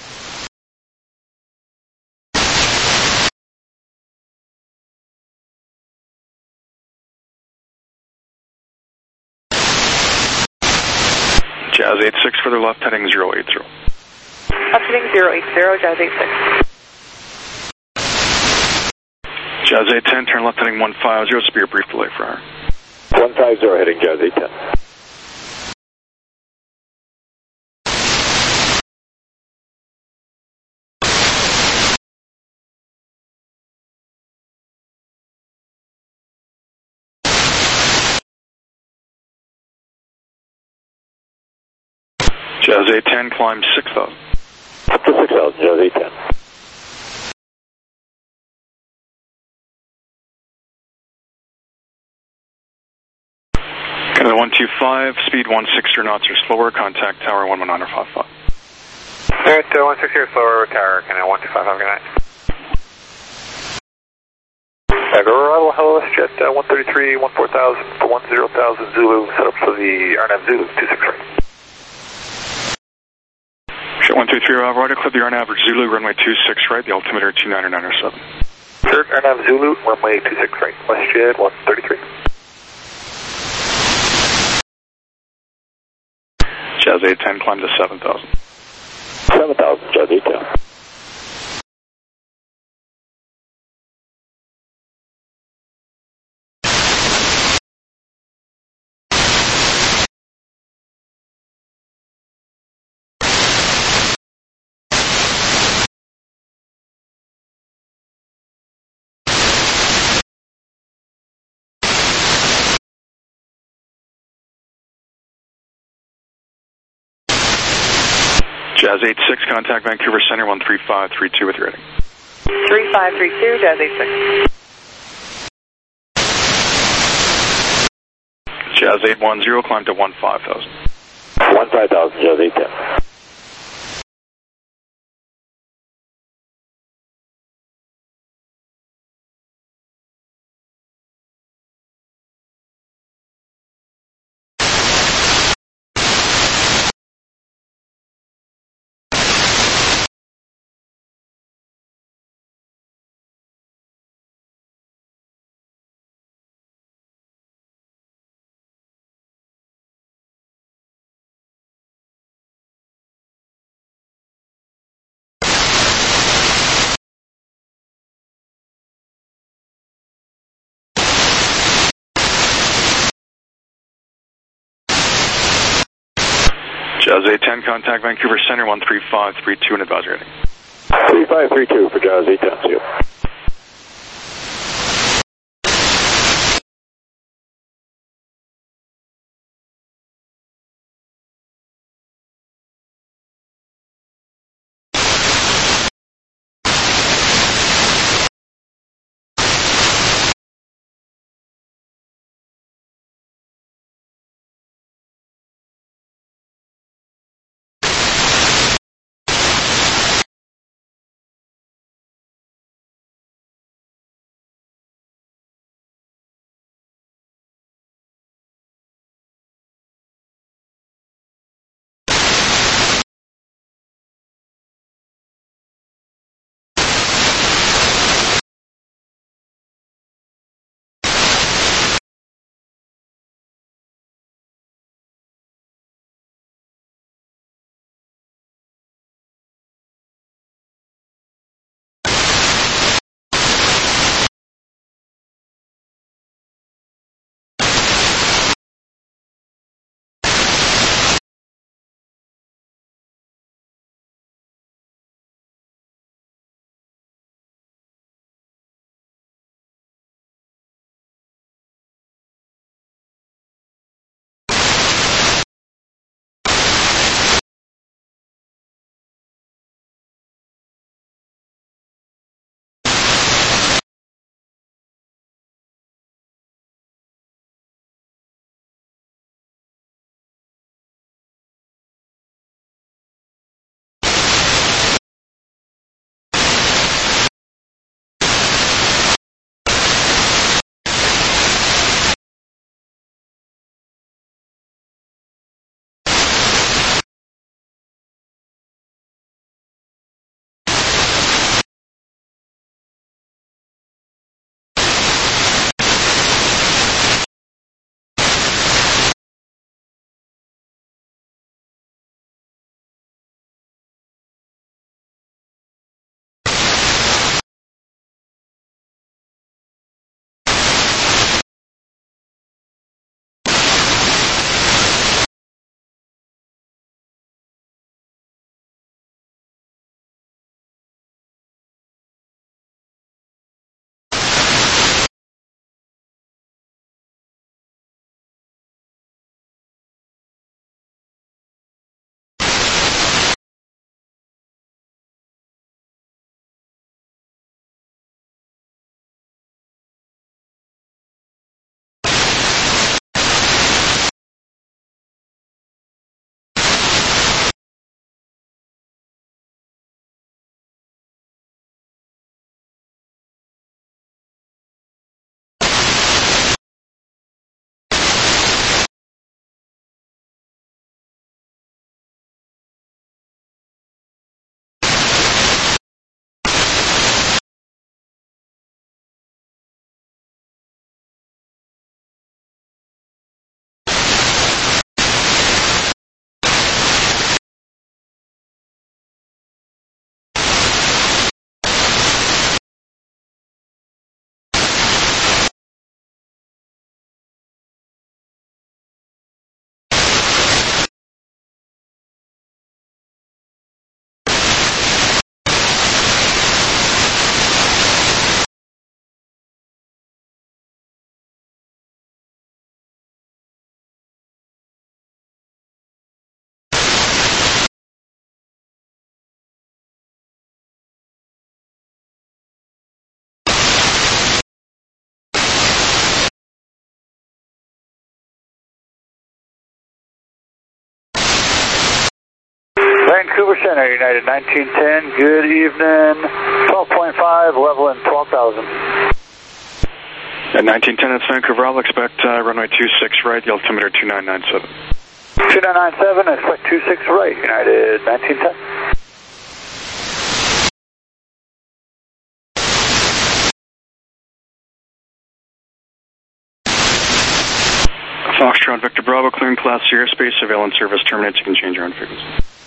Jazz 86, further left heading 080. Left heading 080, Jazz 86. Jazz 810, turn left heading 150, speed brief delay for hour. 150 heading Jazz 810. Jazz 810, climb 6,000. Up to 6,000, Jazz 810. Canada 125, speed 160 knots or slower, contact tower 11955. Alright, 160 or slower, tower, Canada 125, good night. Arrival, hello, jet 133, 14,000 for 10,000 Zulu, set up for the RNAV Zulu, 26 right. Jet 133, Rider, clear the RNAV Zulu, runway 26 right, the altimeter 29907. Sure, RNAV Zulu, runway 26 right, WestJet 133. Jazz 810, climb to 7,000. 7,000, Jazz 810. Jazz 86, contact Vancouver Center 13532 with your rating. 3532, Jazz 86. Jazz 810, climb to 15,000. 15,000, Jazz 810. Jazz 810, contact Vancouver Center 13532 and advisory rating. 3532 for Jazz 810, see you. Vancouver Center, United 1910, good evening, 12.5, level in 12,000. At 1910, it's Vancouver, I'll expect runway 26 right, the altimeter 2997. 2997, expect 26 right, United 1910. Foxtrot Victor Bravo, clearing Class C airspace, surveillance service terminates, you can change your own frequency.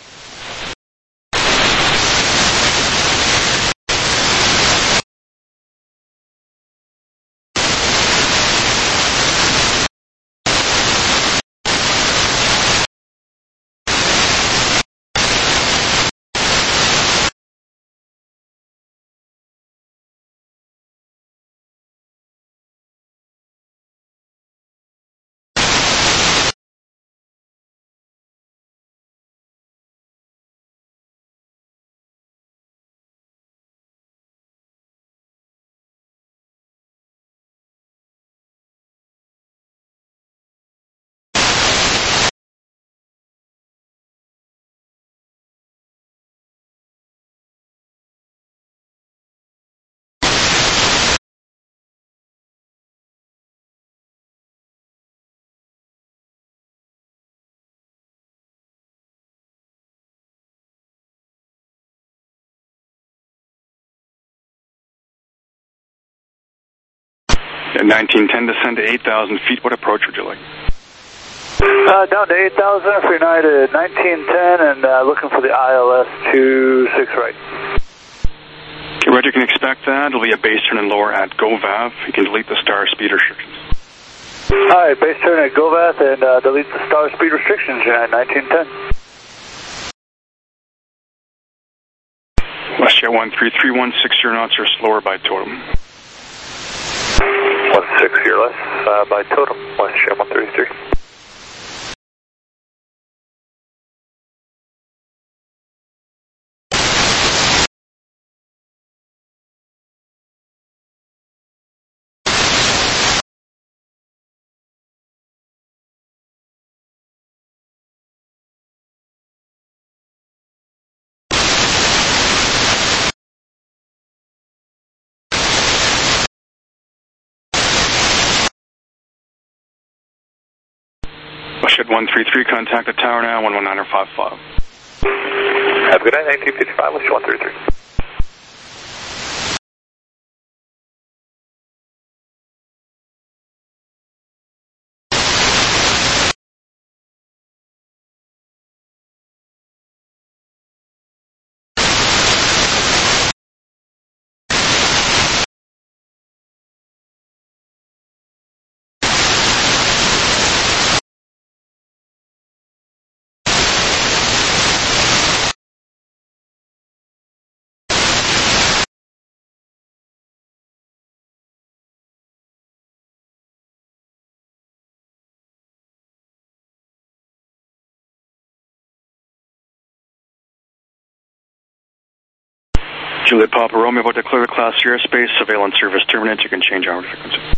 At 1910, descend to 8,000 feet. What approach would you like? Down to 8,000 for United 1910 and looking for the ILS 26 right. Okay, Roger, you can expect that. It'll be a base turn and lower at GOVAV. You can delete the star speed restrictions. Alright, base turn at GOVAV and delete the star speed restrictions, United 1910. WestJet 133, 160 knots or slower by totem. 160 or less by totem, WestJet 133. WestJet 133, contact the tower now, 119.55. Have a good night, 1955, WestJet 133. Juliet Papa Romeo, about to clear the Class C airspace, surveillance service terminates, you can change our frequency.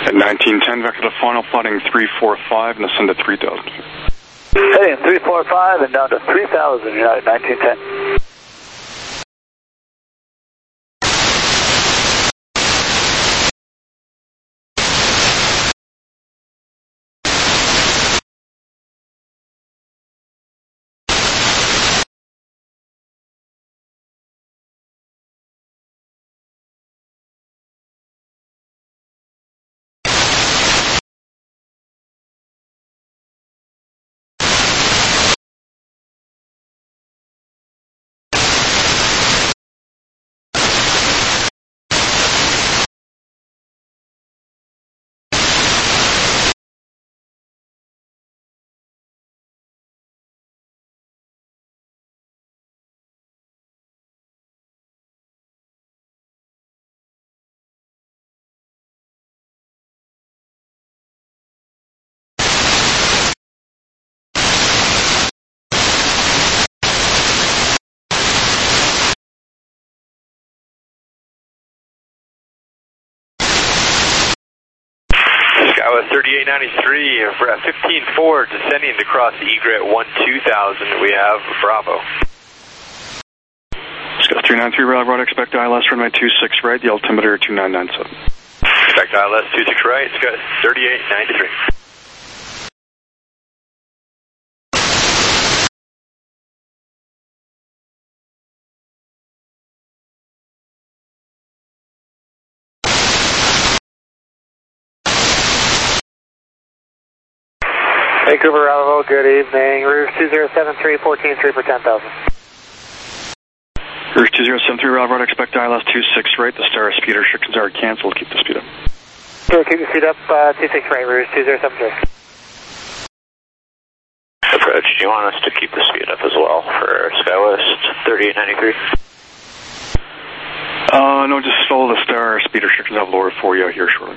At 1910, vector to final, plotting 345 and ascend to 3000 feet. Heading 345 and down to 3000, United 1910. Skywest 3893, 15-4, descending to cross the egret 1-2000, we have Bravo. Skywest 393, Railroad, expect ILS runway 26 right, the altimeter 2997. Expect ILS 26 right, Skywest 3893. Vancouver, Bravo, good evening. Rouge 2073, 14-3 for 10,000. Rouge 2073, Railroad, expect ILS 26 right, the star speed restrictions are canceled, keep the speed up. Okay, keep the speed up, 26 right, Rouge 2073. Approach, do you want us to keep the speed up as well for Skywest 3893? No, just follow the star speed restrictions I've lowered for you here shortly.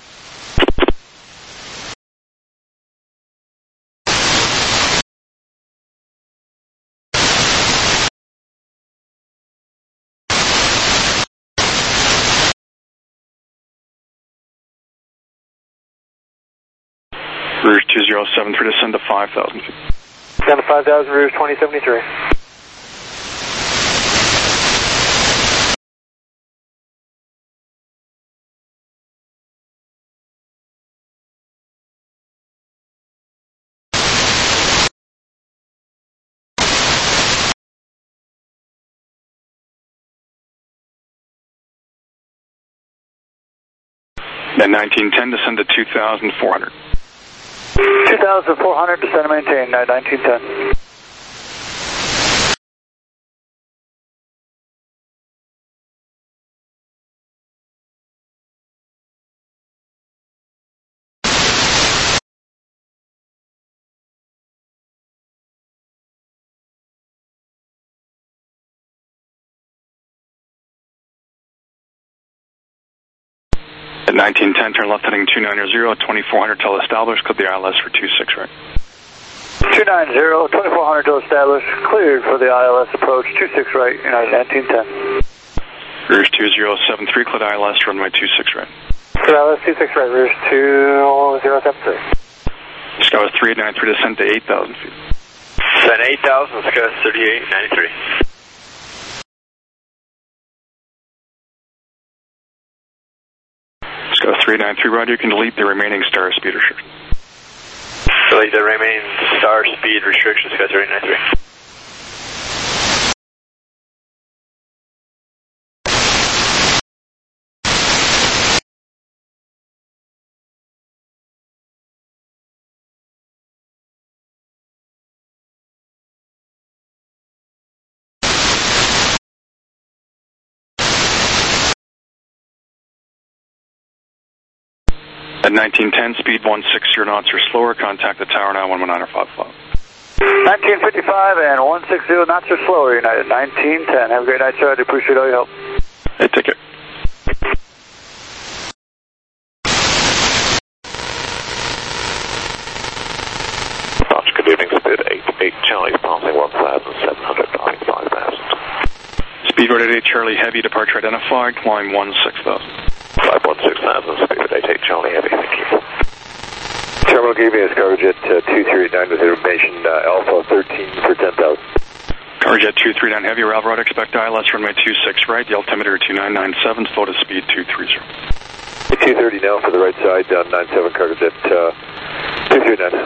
Rouge 2073, descend to 5,000 feet. Down to 5,000, Rouge 2073. At 1910, descend to 2,400. 2,400, descend and maintain, 1910. At 1910, turn left heading 290, 2400 till established, clip the ILS for 26 right. 290, 2400 till established, cleared for the ILS approach, 26 right, United 1910. Rouge 2073, clear ILS runway 26 right. Clear ILS 26 right, Rouge 2073. Skywest 3893, descend to 8,000 feet. Descend 8,000, Skywest 3893. Skywest 393, Roger, you can delete the remaining star speed restrictions. Delete the remaining star speed restrictions, Skywest 393. At 1910, speed 160 knots or slower, contact the tower now, 119 or 55. 1955 and 160 knots or slower, United 1910. Have a great night, sir. I appreciate all your help. Hey, take care. Launch, good evening, speed 88 Charlie, passing 1,700, climbing 5,000. Speed road 88 Charlie, heavy, departure identified, climb 16,000. 516,000, speed at 88 Charlie Heavy, thank you. Terminal giving us Cargojet 239 with information Alpha 13 for 10,000. Cargojet 239 Heavy, Alvarado, expect ILS runway 26 right, the altimeter 2997, slow to speed 230. 230 now for the right side, 97 Cargojet 239.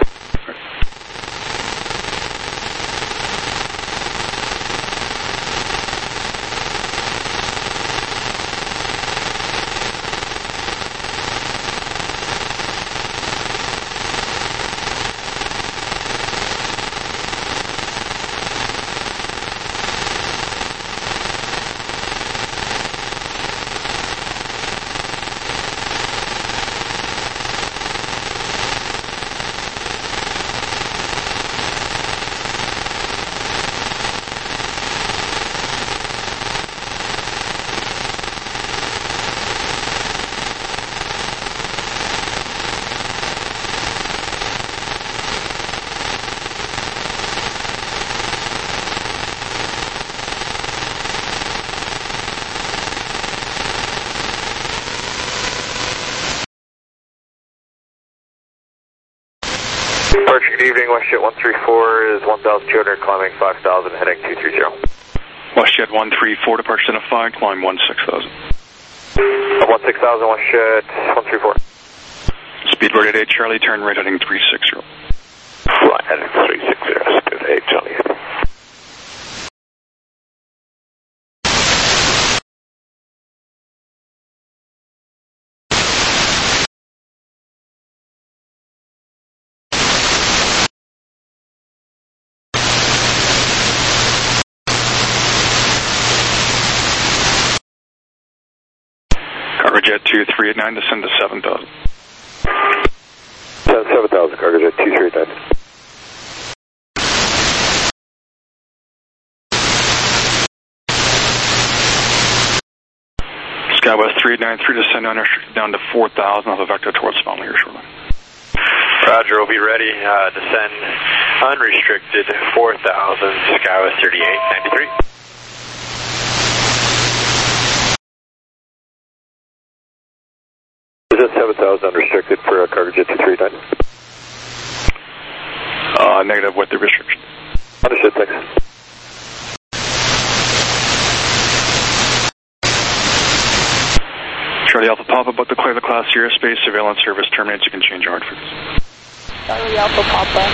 Departure, good evening, WestJet 134 is 1,200, climbing 5,000, heading 230. WestJet 134, departure identified, climb 16,000. 16,000, WestJet 134. Speedbird at 8 Charlie, turn right heading 360. Right heading 360, speed at 8 Charlie. Cargojet 2389, descend to 7,000. 7,000, Cargojet 2389. Skywest 393, descend unrestricted down to 4,000, off the vector towards Spalming here shortly. Roger, we'll be ready. Descend unrestricted 4,000, Skywest 3893. Is that 7,000 unrestricted for Cargojet 239? Negative with the restriction. Understood, thanks. Charlie Alpha Papa, about to clear the Class C airspace, surveillance service terminates, you can change your hard frequency. Charlie Alpha Papa.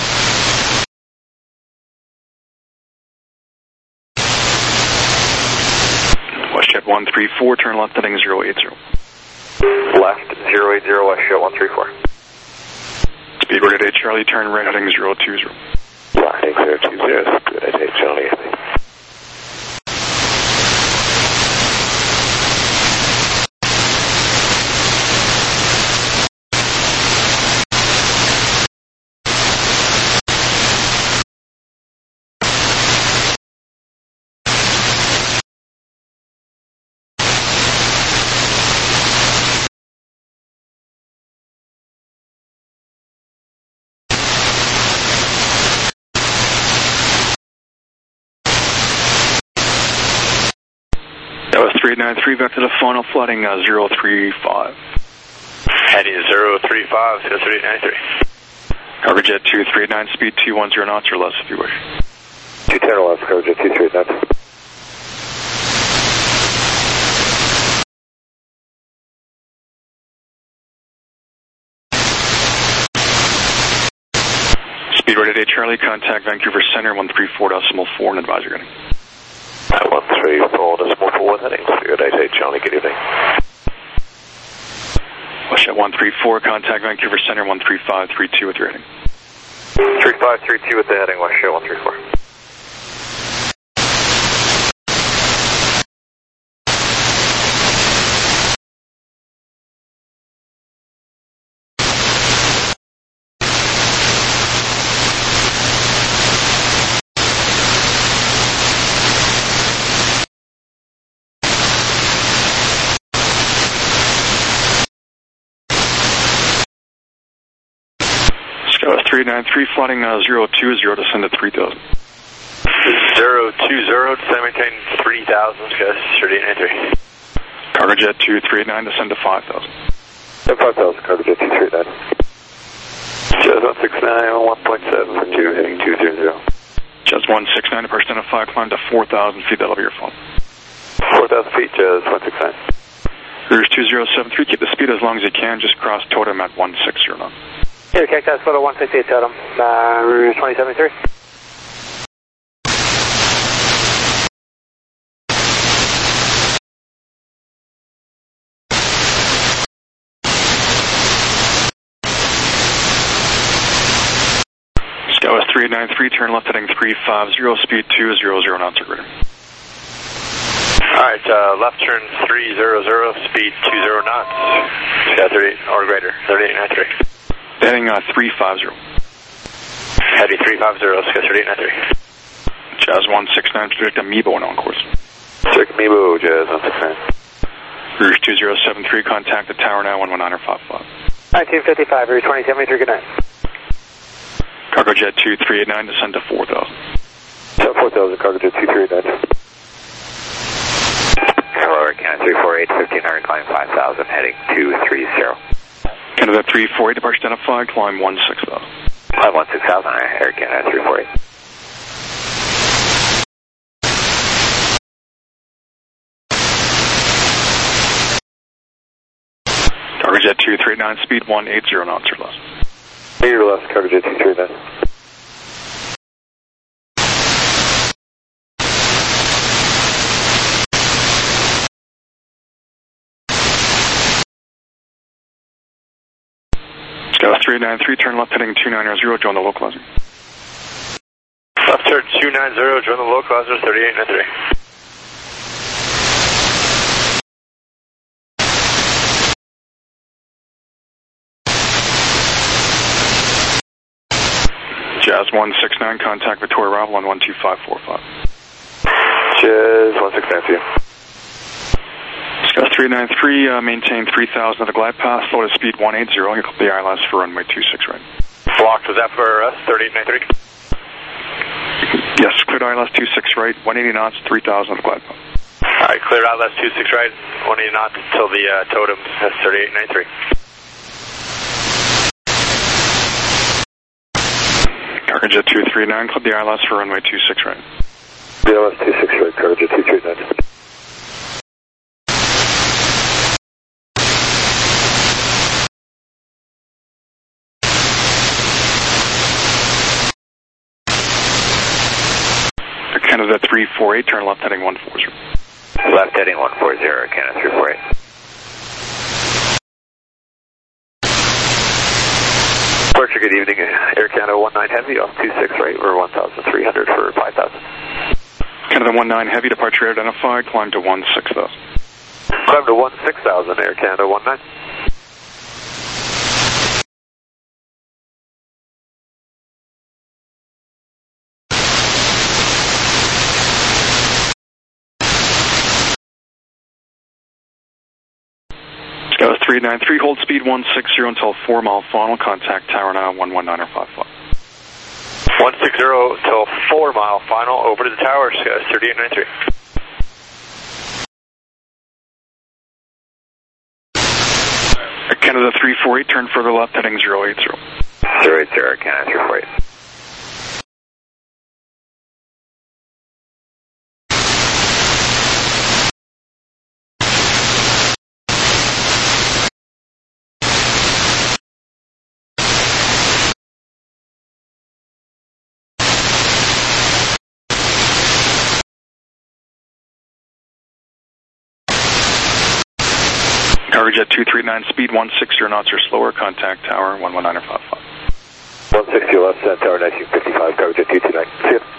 WestJet 134, turn left heading 080. Left 080, WestJet 134. Speedbird at 8 Charlie, turn right heading 020. Right heading 020, speedbird at 8 Charlie. That was 393, vector to final flooding 035. Heading 035, 0393. Cargojet 239, speed 210 knots or less if you wish. 210 or less, Cargojet 239. Speedbird at 8 Charlie, contact Vancouver Center 134.4 and advise you're getting. 134.4 heading, speedbird at 8 Charlie, good evening. WestJet 134, contact Vancouver Center 13532 with your heading. 3532 with the heading, WestJet 134. Skywest 393, flooding 020, descend to 3,000. 020, descend maintain 3,000, Skywest 3893. Cargojet 2389, descend to 5,000. 5,000, Cargojet 2389. Jazz 169, 1.7 for 2, heading 200. Jazz 169, approach identify, climb to 4,000 feet, that'll be your phone. 4,000 feet, Jazz 169. Cruise 2073, keep the speed as long as you can, just cross totem at 160 knots. Here, Cactus Photo 168 totem, Rouge 2073. Scout 3893, turn left heading 350, speed 200 knots or greater. Alright, left turn 300, speed 20 knots. Scout 38 or greater, 3893. Heading 350. Heading 350, Scout 3893. Jazz 169, predict Amiibo on course. Check Amiibo, Jazz 169. Rouge 2073, contact the tower now, 11955. 1955, Rouge 2073, good night. Cargojet 2389, descend to 4,000. 4,000, Cargojet 2389. Hello, Canada 348, 1500, climb 5,000, heading 230. Canada 348, departure identified, climb 16,000. Climb 16,000, Air Canada 348. Cargojet 239, speed 180 knots or less. Meter left, Cargojet 239. Scout 393, turn left heading 290, join the localizer. Left turn 290, join the localizer, 3893. Jazz 169, contact Victoria Ravel on 12545. Jazz 169 to you. Scout 393, maintain 3,000 at the glide path, slow to speed 180, you clip the ILS for runway 26 right. Blocked, was that for us, 3893? Yes, cleared ILS 26 right, 180 knots, 3,000 at the glide path. Alright, clear ILS 26 right, 180 knots until the totem, that's 3893. Cargojet 239, clip the ILS for runway 26 right. The ILS 26 right, Cargojet 239. Canada 348, turn left heading 140. Left heading 140, Canada 348. Departure, good evening, Air Canada 19 Heavy, off 26 right, we're 1,300 for 5,000. Canada 19 Heavy, departure identified, climb to 16,000. Climb to 16,000, Air Canada 19. Scout 393, hold speed 160 until 4 mile final, contact tower now 11955. 160 till 4 mile final, over to the tower, Scout 3893. Canada 348, turn further left heading 080. 080, Canada 348. Cargojet 239, speed 160 knots or slower, contact tower 11955. 160 left, tower 1955, Cargojet 229. See you.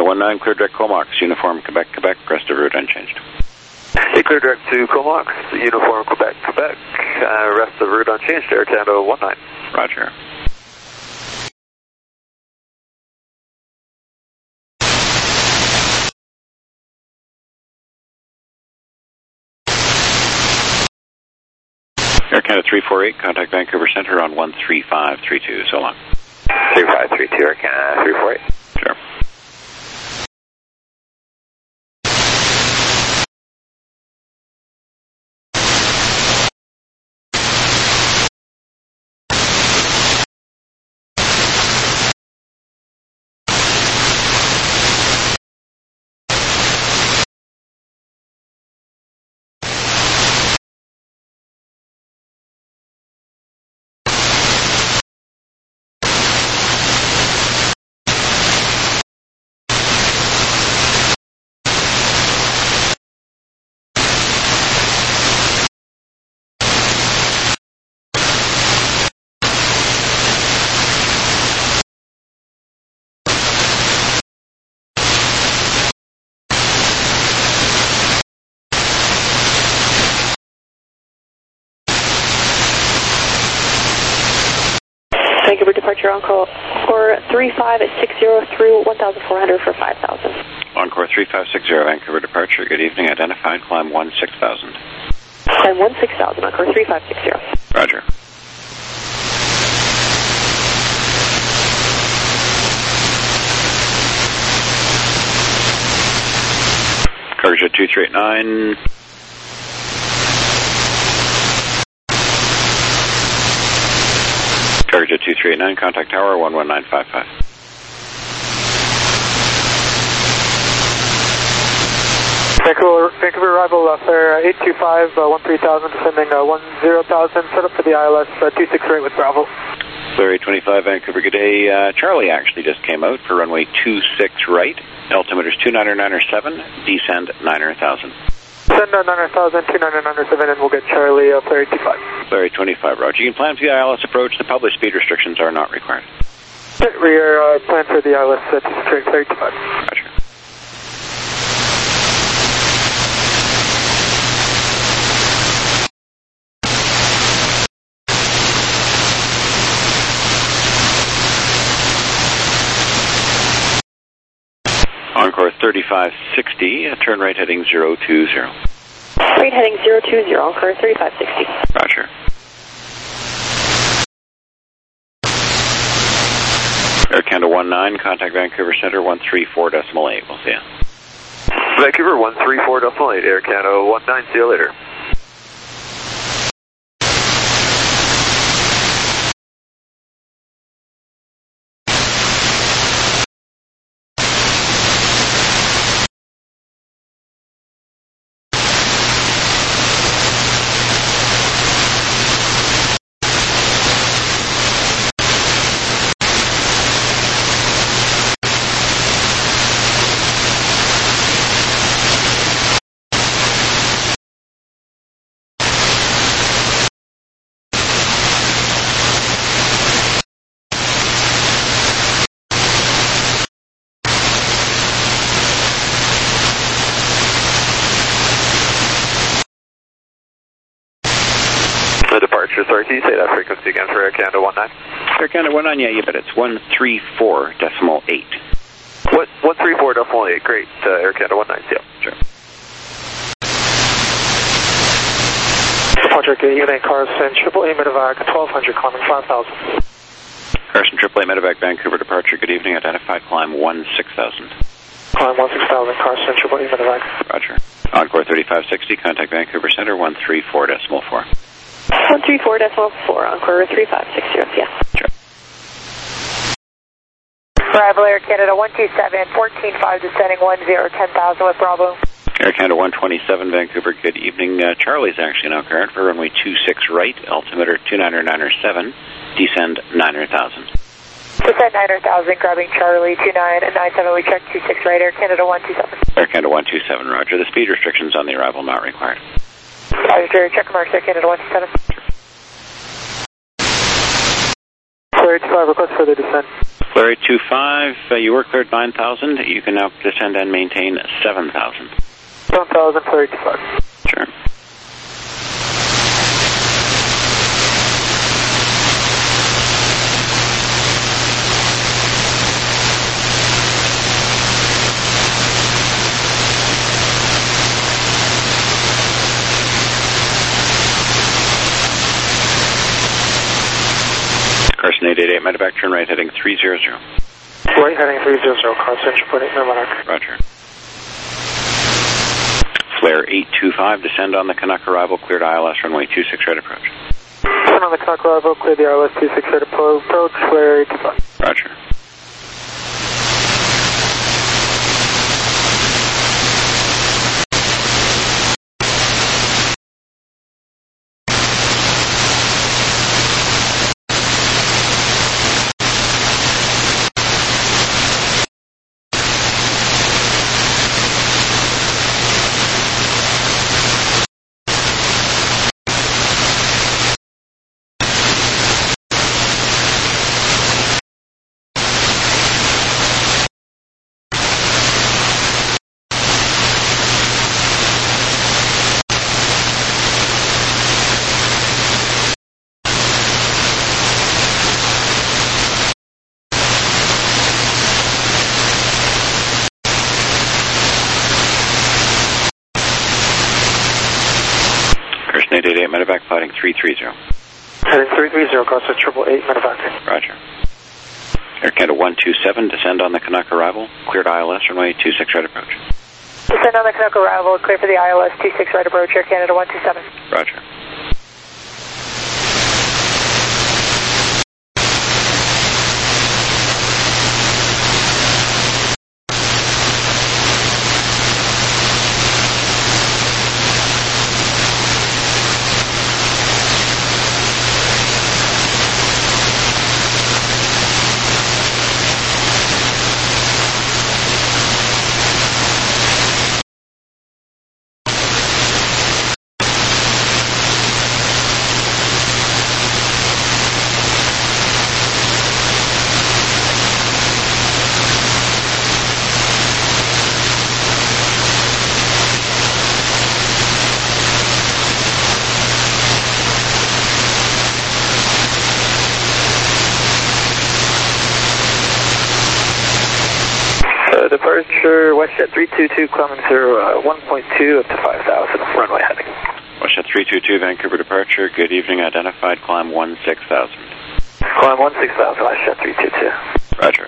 19, clear direct Comox, uniform Quebec, Quebec, rest of route unchanged. Hey, clear direct to Comox, uniform Quebec, Quebec, rest of route unchanged, Air Canada 19. Roger. Air Canada 348, contact Vancouver Centre on 13532, so long. 3532, Air Canada 348. Sure. Vancouver departure Encore 35 at 60 through 1,400 for 5,000. Encore 3560, Vancouver departure, good evening, identified, climb 16,000. Climb 16,000, Encore 3560. Roger. Cargo 2389. Cargo 2389, contact tower 11955. Vancouver arrival, flare 825, 13,000, descending 10,000, set up for the ILS 268 with Bravo. Flare 825, Vancouver, good day. Charlie actually just came out for runway 26 right, altimeter's 29907, descend 900,000. Send 900,000, 29907, and we'll get Charlie, flare 825. Flare 825, Roger. You can plan for the ILS approach. The published speed restrictions are not required. Rear, plan for the ILS 268, flare 825. Roger. Encore 3560, turn right heading 020. Right heading 020, Encore 3560. Roger. Air Canada 19, contact Vancouver Centre 134.8. We'll see you. Vancouver 134.8, Air Canada 19, see you later. Departure, sorry, can you say that frequency again for Air Canada 19? Air Canada 19, yeah, you bet. It's 134.8. What? 134.8, great. Air Canada 19, yeah. Sure. Departure, good evening, Carson, AAA Medevac, 1200, climbing 5,000. Carson, AAA Medevac, Vancouver departure, good evening, identified, climb 16,000. Climb 16,000, Carson, AAA Medevac. Roger. Encore 3560, contact Vancouver Centre 134.4. 134.4, Encore 3560, yeah. Sure. Arrival Air Canada 127, 14.5, descending 10,000 with Bravo. Air Canada 127, Vancouver, good evening. Charlie's actually now current for runway 26 right, altimeter 29907, descend 900,000. Descend 900,000, grabbing Charlie 2997, we check 26 right, Air Canada 127. Air Canada 127, Roger. The speed restrictions on the arrival not required. Roger, check marks, Air Canada 127. Flare 85, request for the descent. Flare 825, you were cleared 9,000. You can now descend and maintain 7,000. 7,000, Flare 825. Sure. Carson 888, medevac, turn right heading 300. Right heading 300, Carson, reporting medevac. Roger. Flare 825, descend on the Canuck arrival, cleared ILS, runway 26, right approach. Descend on the Canuck arrival, clear the ILS 26, right approach, Flare 825. Roger. Carson 888, medevac, fighting 330. Heading 330, Carson, 888, medevac. Roger. Air Canada 127, descend on the Canuck arrival, cleared ILS, runway 26, right approach. Descend on the Canuck arrival, clear for the ILS 26, right approach, Air Canada 127. Roger. Departure, WestJet 322, climbing through 1.2 up to 5,000, runway heading. WestJet 322, Vancouver departure, good evening, identified, climb 16,000. Climb 16,000, WestJet 322. Roger.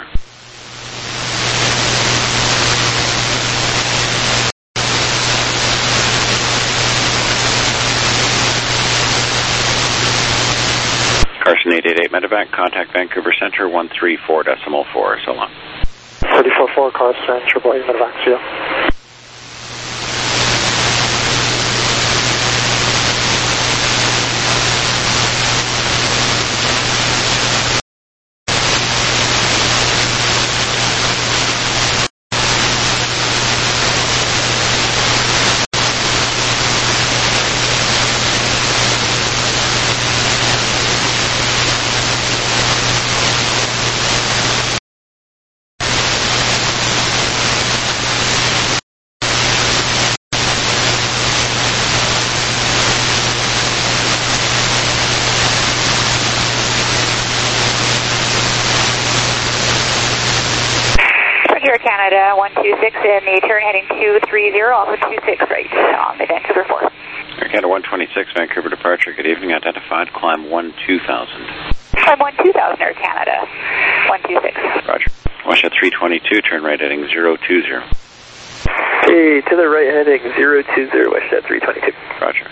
Carson 888, medevac, contact Vancouver Centre 134.4, so long. 34-4, Carson, 888, medevac, see ya. Canada 126 in the turn heading 230, off of 26 right on the Vancouver 4. Air Canada 126, Vancouver departure, good evening, identified, climb 12,000. Climb 12,000, Air Canada 126. Roger. WestJet 322, turn right heading 020. Hey, to the right heading 020, WestJet 322. Roger.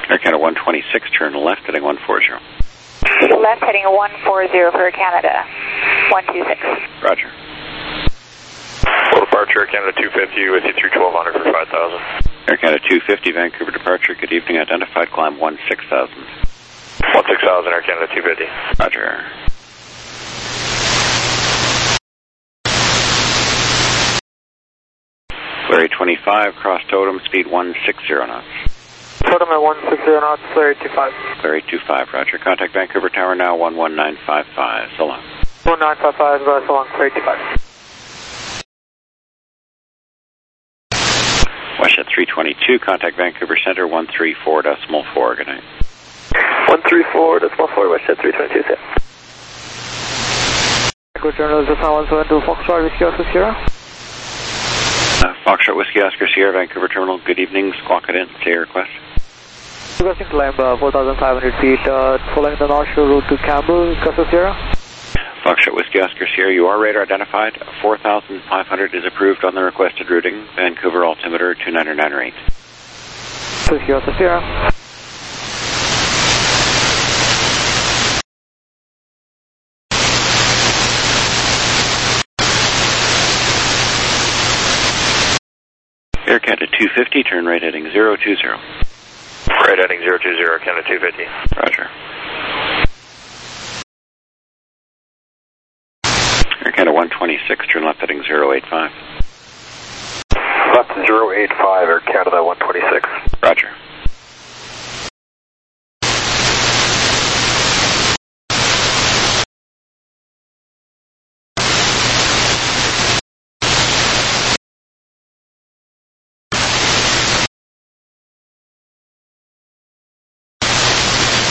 Air Canada 126, turn left heading 140. Left heading 140 for Canada 126. Roger. Full departure, Air Canada 250 with you through 1200 for 5,000. Air Canada 250, Vancouver departure. Good evening. Identified climb 16,000. 16,000, Air Canada 250. Roger. Flurry 25, cross totem, speed 160 knots. Totem at 160 knots, Flurry 25. Flurry 25, roger. Contact Vancouver Tower now, 11955. So long. 1955, so long, Flurry 25. WestJet 322, contact Vancouver Center, 134.4. Good night. 134.4, WestJet 322, set. Good journal, this is 172, Foxtrot, Whiskey Oscar Sierra. Foxtrot Whiskey Oscar Sierra, Vancouver Terminal. Good evening. Squawk it in. Say your request. Requesting climb 4,500 feet, following the North Shore route to Campbell, Oscar Sierra. Foxtrot Whiskey Oscar Sierra, you are radar identified. 4,500 is approved on the requested routing. Vancouver altimeter 29908. Whiskey Oscar Sierra. Air Canada 250, turn right heading 020. Right heading 020, Air Canada 250. Roger. Air Canada 126, turn left heading 085. Left 085, Air Canada 126. Roger.